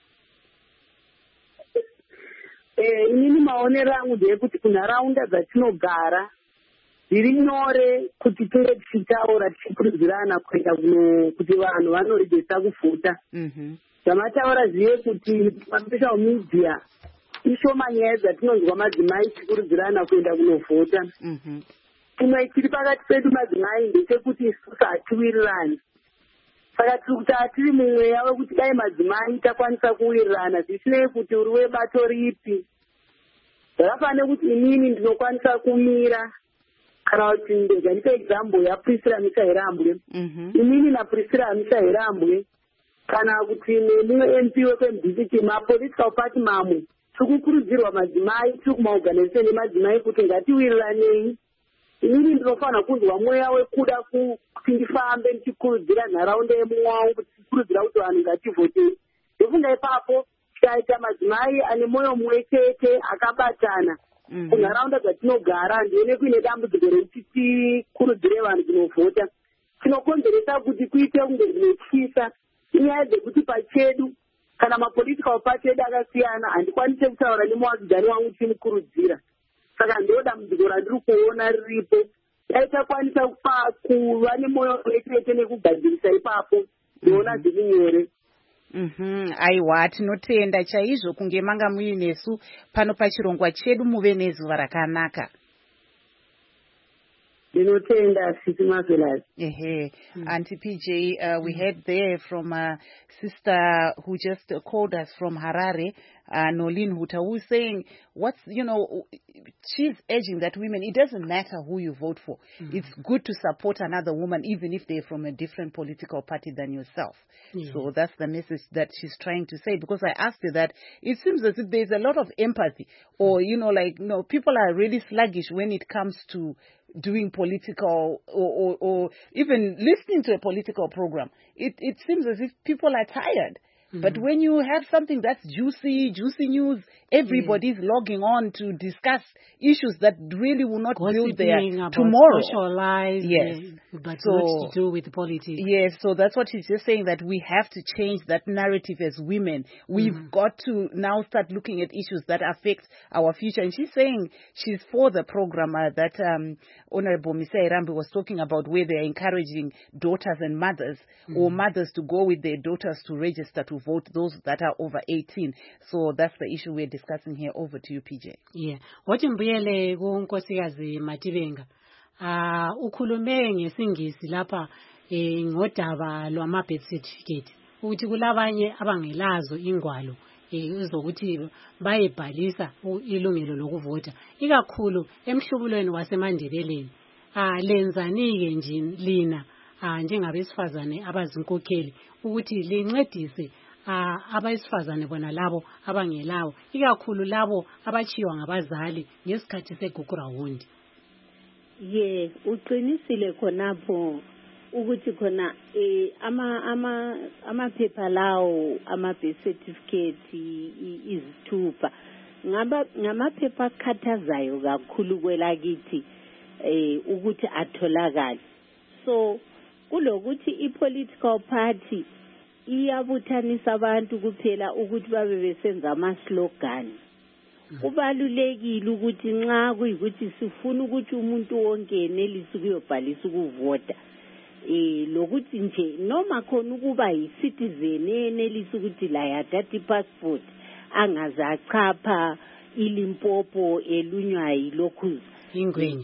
Eh, inini maonero angu ndeyekuti kunharaunda dzatinogara zviri nyore kuti tinge tichitaura tichikurudzirana kuenda kuno kuti vanhu vanorejesta kuvhota. Zvamataura zviye kuti masocial media ishoma nyaya dzatinonzwa madzimai tichikurudzirana kuenda kunovhota. Chimwe chiri pakati pedu madzimai ndechekuti isusu hatiwirirani. Saka tiri kuti hatiri mumweya wekuti dai madzimai takwanisa kuwirirana, zvisinei kuti uri webato ripi. Zvakafanira kuti inini ndinokwanisa kumira, kana kuti ndinganipe example yaPriscilla Michaelambwe. Inini naPriscilla Michaelambwe, kana kuti nemumwe M P wekwemudhikiti, mapolitical party mamwe, tiri kukurudzirwa madzimai, tiri kumaorganization emadzimai kuti ngatiwiriranei. Inini ndinofanira kunzwa mweya wekuda kuti ndifambe ndichikurudzira nharaunda yemumwangu, kuti tikurudzira kuti vanhu ngativhotei. Ndofunga ipapo tikaita madzimai ane mwoyo mumwe chete akabatana kunharaunda dzatinogara, ndione kuine dambudziko rekuti tikurudzire vanhu kunovhota, tinokonzeresa kuti kuite kunge zvinotyisa. Inyaya dzekuti pachedu kana mapolitical party edu akasiyana, handikwanise kutaura nemuvakidzani wangu tichimukurudzira. Saka ndo dambudziko randiri kuona riripo. Dai takwanisa kuva nemwoyo wechete nekugadzirisa ipapo, ndinoona zviri nyore. Mhm, aiwa, tinotenda chaizvo kunge manga muinesu pano pachirongwa chedu, muve nezuva rakanaka. Sisi Marvelous. Ehe, mm. Auntie P J, uh, we heard there from a sister who just called us from Harare, uh, Nolin Huta, who's saying, what's, you know, she's urging that women, it doesn't matter who you vote for. Mm. It's good to support another woman, even if they're from a different political party than yourself. Yeah. So that's the message that she's trying to say, because I asked her that it seems as if there's a lot of empathy, or, you know, like, you know, people are really sluggish when it comes to doing political or, or, or even listening to a political program. It, it seems as if people are tired. Mm-hmm. But when you have something that's juicy, juicy news, everybody's yeah. logging on to discuss issues that really will not build their tomorrow. Social lives, yes. Uh, but so, not to do with politics. Yes, so that's what she's just saying, that we have to change that narrative as women. We've mm-hmm. got to now start looking at issues that affect our future. And she's saying she's for the program uh, that um, Honorable Misai Rambi was talking about, where they're encouraging daughters and mothers mm-hmm. or mothers to go with their daughters to register to vote, those that are over eighteen. So that's the issue we're discussing here. Over to you, P J. Yeah. Wathi mbuyele kunkosikazi Matibenga. Ah uh, ukhulume ngesingisi lapha eh ngodaba lwama birth certificate. Ukuthi kulabanye abangelazo ingwalo eh uzokuthi bayebhalisa ilungelo lokuvota. Ikakhulu emhlubulweni waseMandebeleni. Ah lenzani ke nje lina ah njengabesifazane abazinkokheli ukuthi lincedise ah abesifazane bona labo abangelawo, ikakhulu labo abachiwa ngabazali ngesikhathi segugurawundi. Ye uqinisile khonapho ukuthi khona eh ama ama amaphepha lawo ama birth certificate izithupha ngaba ngamaphepha akhathazayo kakhulu kwelakithi eh ukuthi atholakala. So kulokuthi ipolitical party iyabuthanisa abantu kuphela ukuthi babe besenza ama slogan. Kubalulekile ukuthi nxa kuyikuthi sifuna ukuthi umuntu wonke enelise ukuyobhalisa ukuvota eh lokuthi nje noma khona ukuba yi-citizen enelise ukuthi la yathatha i-passport angazacapha iLimpopo elunywa yilokhuza ingwenya.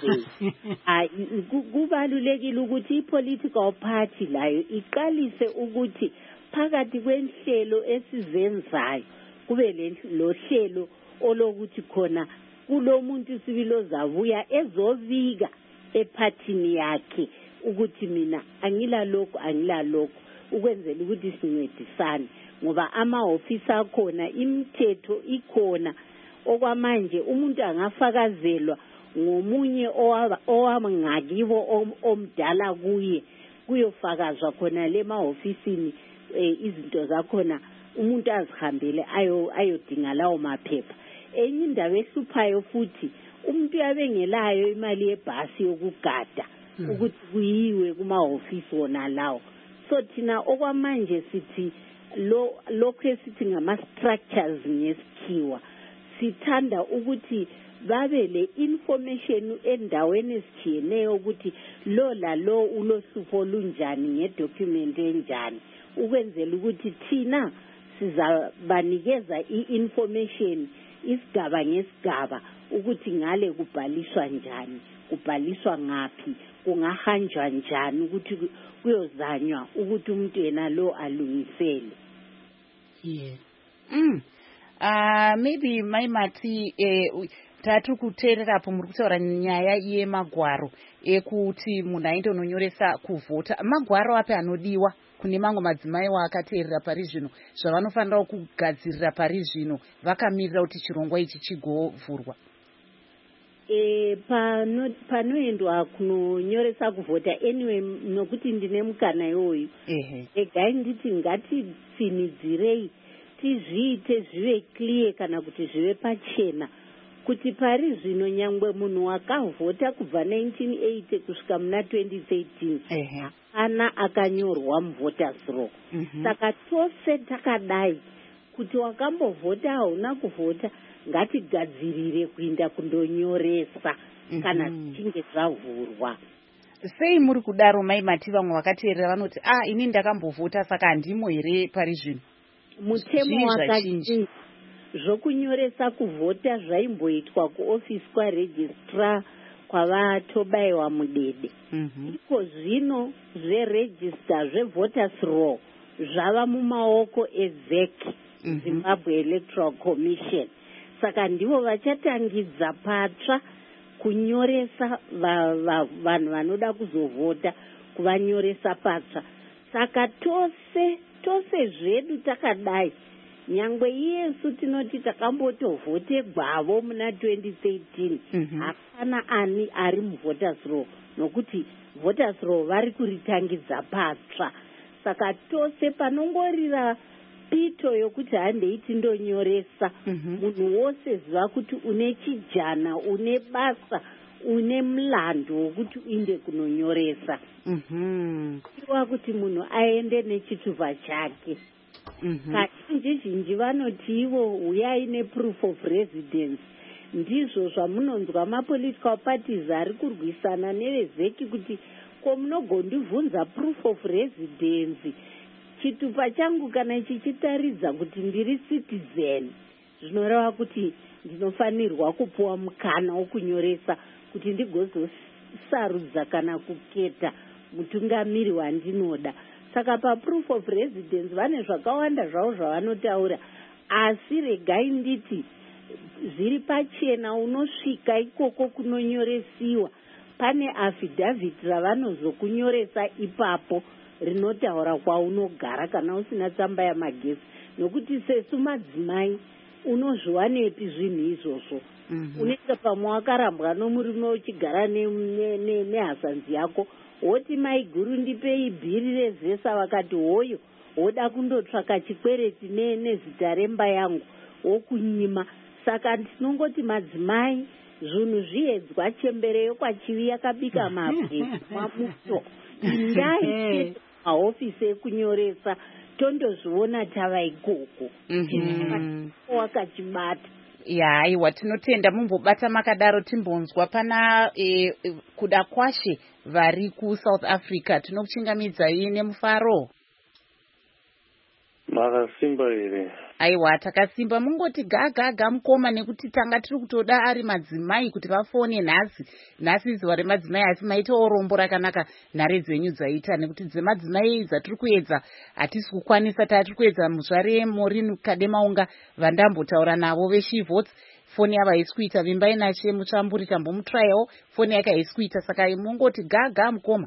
Ah kubalulekile ukuthi ipolitical party layo iqalise ukuthi phakathi kwenhlelo esizenzayo kube lo hlelo olokuthi khona kulomuntu sibilo zabuya ezovika ephathini yakhe ukuthi mina angila lokho angila lokho ukwenzela ukuthi sincedisane ngoba ama office akhona imithetho ikhona okwamanje umuntu angafakazelwa ngomunye owamangakibo omdala kuye kuyofakazwa khona lema ofisini izinto zakhona umuntu azihambele ayo ayodinga lawo maphepha. Enye indaba ehluphayo futhi umuntu yabengelayo imali yebhasi yokugada ukuthi kuyiwe kuma office wona lawo. So thina okwamanje sithi lo lokho esithi ngama structures ngesikhiwa sithanda ukuthi babe le information endaweni esithiyeneyo ukuthi lo la lo ulohlupho lunjani ngedocument enjani ukwenzela ukuthi thina sizabanikeza i-information isigaba ngesigaba ukuthi ngale kubhaliswa njani, kubhaliswa ngaphi, kungahanjwa njani ukuthi kuyozanywa ukuthi umuntu yena lo alungisele. Yeah. Mm. Uh, maybe Maimati eh, tatu kuteerera apo muri kutaura nyaya yemagwaro ekuti munhu ainde unonyoresa kuvhota. Magwaro api anodiwa kune mamwe madzimai waakateerera pari zvino zvavanofanira kugadzirira pari zvino vakamirira kuti chirongwa ichi chigovhurwa? E, pano panoendwa kunonyoresa kuvhota anyway nokuti ndine mukana iwoyu egai nditi ngatitsinidzirei tizviite zvive clear kana kuti zvive pachena kuti pari zvino nyangwe munhu wakavhota kubva nineteen eighty kusvika muna twenty thirteen hapana akanyorwa muvoters roll. Saka tose takadai kuti wakambovhota hauna kuvhota ngatigadzirire kuinda kundonyoresa kana zvichinge zvavhurwa. Sei muri kudaro Maimati? Vamwe vakateerera vanoti ah ini ndakambovhota saka handimo here pari zvino. Mutemo wakachinja zvokunyoresa kuvhota zvaimboitwa kuofisi kwaregistrar kwavatobayiwa mudede. Iko zvino zveregister zvevoters roll zvava mumaoko ezec Zimbabwe Electoral Commission. Saka ndivo vachatangidza patsva kunyoresa vanhu vanoda kuzovhota kuvanyoresa patsva. Saka tose tose zvedu takadai nyangwe yesu tinoti takambotovhote gwavo muna twenty thirteen hapana ani ari muvoters row nokuti voters row vari kuritangidza patsva. Saka tose panongorira pito yokuti handeiti ndonyoresa munhu wose ziva kuti une chijana, une basa, une mlando wokuti uinde kunonyoresa. Iwa kuti munhu aende nechitupa chake. Kazhinji zhinji vanoti ivo uyai neproof of residence. Ndizvo zvamunonzwa mapolitical parties ari kurwisana nevezeki kuti ko munogondibvunza proof of residence. Chitupa changu kana chichitaridza kuti ndiri citizen, zvinoreva kuti ndinofanirwa kupuwa mukana wokunyoresa kuti ndigozosarudza kana kuketa mutungamiri wandinoda. Saka paproof of residence vane zvakawanda zvavo zvavanotaura, asi regai nditi zviri pachena. Unosvika ikoko kunonyoresiwa, pane affidavit ravanozokunyoresa ipapo rinotaura kwaunogara kana usina tsamba yamagesi, nokuti sesu madzimai unozviwanepi zvinhu izvozvo? Unenge pamwe wakarambwa nomurume uchigara nehazanzi yako, woti mai guru ndipei bhiri rezesa, vakati hoyo woda kundotsvaka chikwereti nezita remba yangu wokunyima. Saka tinongoti madzimai zvinhu zviedzwa, chembereyo kwachivi yakabika mabhezi mamuto. Indai mahofisi ekunyoresa tondozviona tava ikoko wakachibata. Ya, aiwa, tinotenda mumbobata makadaro. Timbonzwa pana e, e, kuda kwashe vari kuSouth Africa. Tinokuchingamidzai nemufaro. Makasimba here. Aiwa, takasimba. Mungoti gagaga mukoma, nekuti tanga tiri kutoda ari madzimai kuti vafone nhasi. Nhasi zuva remadzimai, asi maitawo rombo rakanaka nhare dzenyu dzaita, nekuti dzemadzimai dzatiri kuedza hatisi kukwanisa. Tatiri kuedza muzvare Maureen Kademaunga vandambotaura navo veSheVotes. Foni yava haisi kuita. Vimbai nashe mutsvamburi tambomutrayawo, foni yake haisi kuita. Saka mungoti gaga mukoma.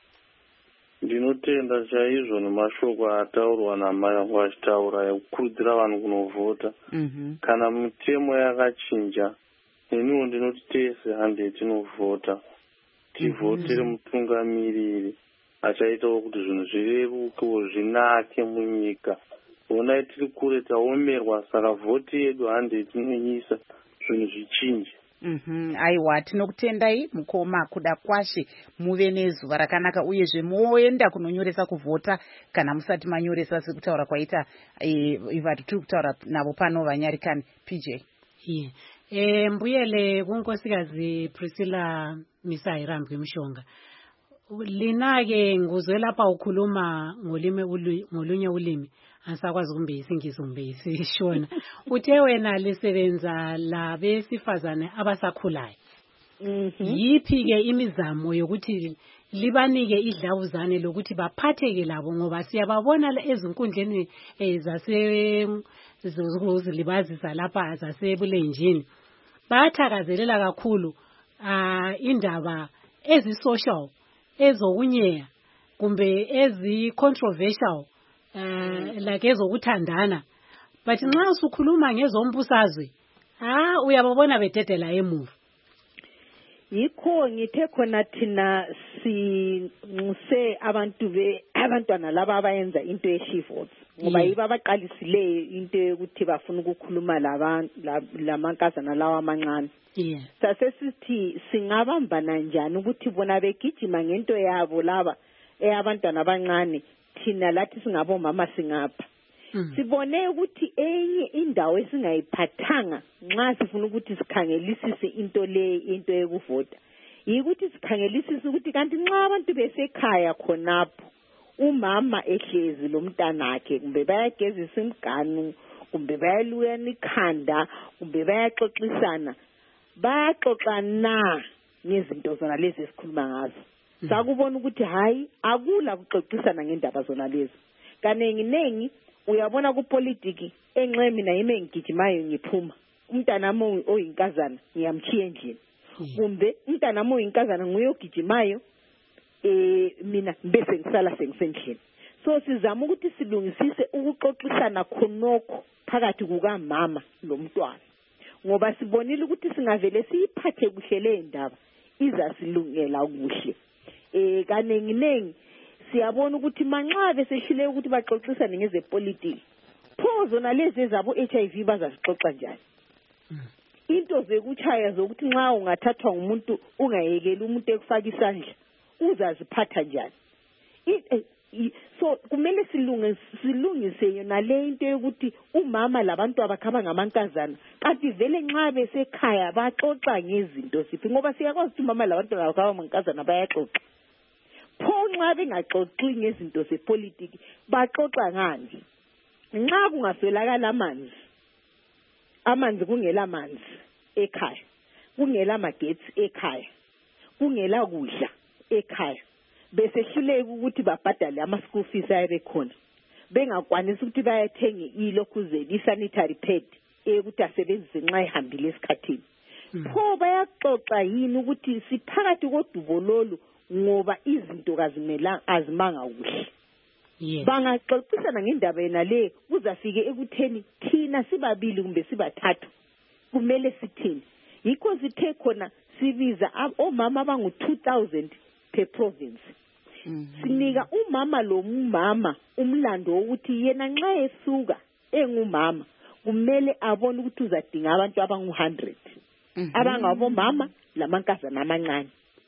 Ndinotenda chaizvo nemashoko ataurwa namai vangu vachitaura ekukurudzira vanhu kunovhota. Kana mitemo yakachinja, neniwo ndinoti tese hande tinovhota, tivhotere mutungamiriri achaitawo kuti zvinhu zvirerukewo zvinake munyika. Onai tiri kure taomerwa, saka vhoti yedu hande tinoisa zvinhu zvichinje. Mhm, aiwa, tinokutendai mukoma kuda kwashe. Muve nezuva rakanaka, uyezve moenda kunonyoresa kuvhota kana musati manyoresa, sekutaura kwaita iva tiri kutaura navo pano vanyarikani. P J. Yeah. Eh, mbuyele kunkosikazi Priscilla Misayirambwe Mshonga. Lina-ke nguzwe lapha ukhuluma ngolimi ngolunye ulimi, angisakwazi kumbe isingisi kumbe isishona. Uthe wena lisebenza labesifazane abasakhulayo. Yiphi ke imizamo yokuthi libanike idlawuzane lokuthi baphatheke labo, ngoba siyababona ezinkundleni zase zokuzilibazisa lapha zasebulenjini, bayathakazelela kakhulu ah indaba ezi-social, ezokunyeya kumbe ezi-controversial, uh, like ezokuthandana. But nxa usukhuluma ngezombusazwe, ah uyababona bededela emuva. Yikho ngithe khona thina sinxuse abantu be abantwana laba abayenza into yeSheVotes, ngoba yiba abaqalisileyo into yokuthi bafuna ukukhuluma labantu lamankazana lawa amancane. Yeah. Sasesithi singabambana njani ukuthi bona begijima ngento yabo laba eyabantwana abancane, thina lathi singabo mama singapha. Mm. Sibone ukuthi enye indawo esingayiphathanga nxa sifuna ukuthi sikhangelisise into le into yokuvota, yikuthi sikhangelisise ukuthi kanti nxa abantu besekhaya khonapho umama ehlezi lo mntanakhe, kumbe bayagezisa imganu, kumbe bayaluyana ikhanda, kumbe bayaxoxisana, baxoxana ngezinto zona lezi esikhuluma ngazo. Mm. Sakubona ukuthi hayi akula kuxoxisana ngendaba zona lezi. Kanengi nengi uyabona kupolitiki enxe mina yime ngijimayo ngiphuma, umntanami oyinkazana ngiyamchiya endlini. Kumbe umntanami oyinkazana nguyogijimayo, eh mina bese ngisala sengisendlini. So sizama ukuthi silungisise ukuxoxisana khonokho phakathi kukamama lomntwana ngoba sibonile ukuthi singavele siyiphathe kuhle le ndaba izasilungela kuhle eh kaningi nengi siyabona ukuthi manxa besehlile ukuthi baxoxisane ngezepolitiki pho zona lezi zabo H I V bazasixoxa njani into zekuchaya zokuthi nxa ungathathwa ngumuntu ungayekeli umuntu ekufaka isandla uzaziphatha njani so kumele silunge silungise yona le into yokuthi umama labantu abakhaba ngamankazana kanti vele nxa besekhaya baxoxa ngezinto siphi ngoba siyakwazi ukuthi umama labantu abakhaba ngamankazana bayaxoxa pho nxa bengaxoxi ngezinto zepolitiki baxoxa ngani nxa kungaswelakala amanzi amanzi kungela manzi ekhaya kungela magetsi ekhaya kungela kudla ekhaya bese hluleke ukuthi babhadale ama school fees ayebekhona bengakwanisi ukuthi bayathenga ilokuzeli sanitary pad ukuthi asebenzise nxa ihambile esikhathini pho bayaxoxa yini ukuthi siphakathi kodubo lolu ngoba izinto kazimela azimanga kuhle bangaxoxisana ngendaba yena le kuzafike ekutheni thina sibabili kumbe sibathathu kumele sithini yikho sithe khona sibiza omama abangu two thousand per province sinika umama lo umama umlando ukuthi yena nxa esuka engumama kumele abone ukuthi uzadinga abantu abangu one hundred abangabo mama lamankazana amancane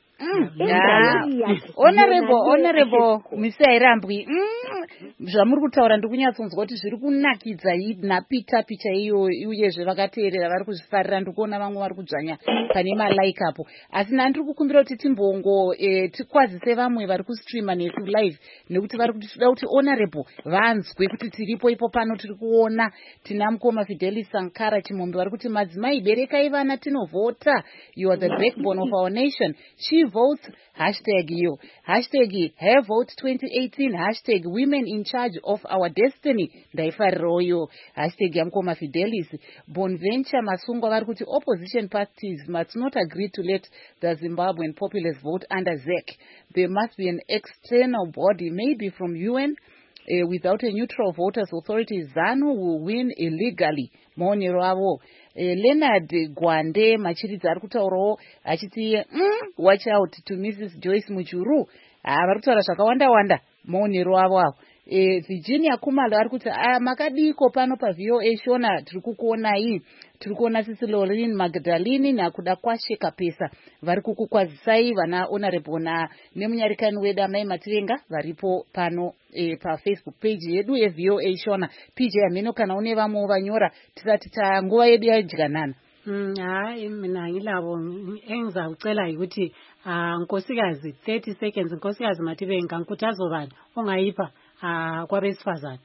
honorable honorable Misirambwi zvamuri kutaura ndikunyatsonzwa kuti zviri kunakidza napita picha iyo uyezve vakateerera vari kuzvifarira ndikuona vamwe vari kudzvanya pane malike apo asi nani tiri kukumbira kuti timbongo tikwazise vamwe vari kustreama nesu live nekuti vari kutida kuti honorable vanzwe kuti tiripo ipo pano tiri kuona tina mukoma Fidelis Sankara Chimombe vari kuti madzimai berekai vana tinovhota, you are the backbone of our nation. She votes, hashtag you, hashtag her vote twenty eighteen, hashtag women in charge of our destiny, ndaifarroyo, hashtag yamkoma Fidelis. Bonventure Masungwa vari kuti opposition parties must not agree to let the Zimbabwean populace vote under Z E C. There must be an external body, maybe from U N. Uh, without a neutral voters authority, ZANU will win illegally. Maonero avo. Uh, Leonard Gwande machiridza ari kutaurawo achiti mm, watch out to Missus Joyce Muchuru. Ah, vari kutaura zvakawanda wanda maonero avo avo. E, Virginia Kumalo ari kuti ah, makadiko pano pa V O A Shona tiri kukuonai, tiri kuona sisi Lauren Magdalene nakuda kwasheka pesa vari kukukwazisai vana honorable na nemunyarikani wedu amai Matirenga varipo pano e, pa Facebook page yedu ye V O A Shona. P J Ameno kana une vamwe vanyora tisati ta nguva yedu yadyanana. Mm, hayi mina ngilabo engizawucela ukuthi ah nkosikazi thirty seconds nkosikazi Matirenga ngikhuthazo bani ongayipha ah kwabesifazana.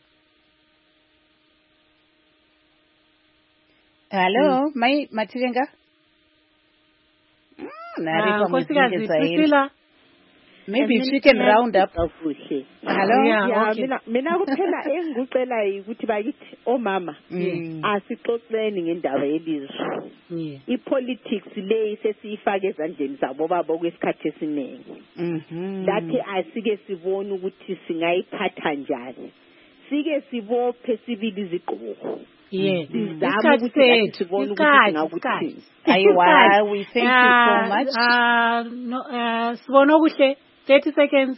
Hello, mm. Mai Matirenga? Mm, ah, nkosikazi Priscilla. Maybe if she can round up. Hello? Yeah, yeah, okay. mina mina kuphela engikucela ukuthi bakithi omama asixoxeni ngendaba yelizwe. Yeah. I-politics le sesiyifake ezandleni zabo baba kwesikhathi esiningi. Mhm. Lathi asike sibone ukuthi singayiphatha njani. Sike sibophe sibili iziqoko. Yeah. Sizama ukuthi sibone ukuthi ngakuthi. Ayiwa, we thank you so much. Ah, no, uh, sibona kuhle thirty seconds.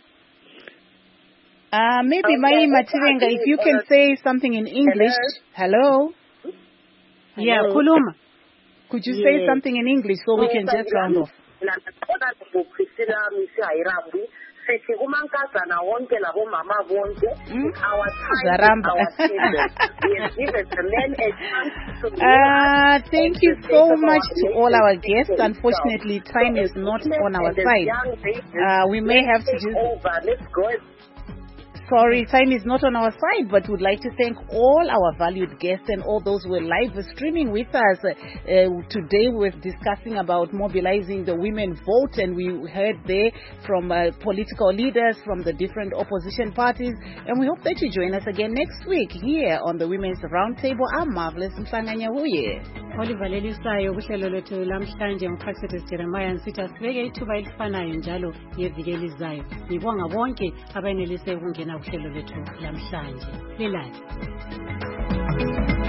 Uh, maybe Mai Matirenga, if you can say something in English. Hello? Yeah, Kuluma. Could you say something in English so we can just round off? Zaramba. uh, thank you so much to all our guests. Unfortunately, time is not on our side. Uh, we may have to just... Sorry, time is not on our side, but we'd like to thank all our valued guests and all those who are live streaming with us. Uh, today we're discussing about mobilizing the women vote, and we heard there from uh, political leaders from the different opposition parties, and we hope that you join us again next week here on the Women's Roundtable. I'm Marvelous Mhlanganya Huye. Oliver lelisayo kuhlelo lwethu lamhlanje ngiphaxethi Jeremiah Nsita sibeke ithuba elifanayo njalo ngeviki elizayo. Ngibonga bonke abenelise ukungena kuhlelo lwethu lamhlanje. Lilale.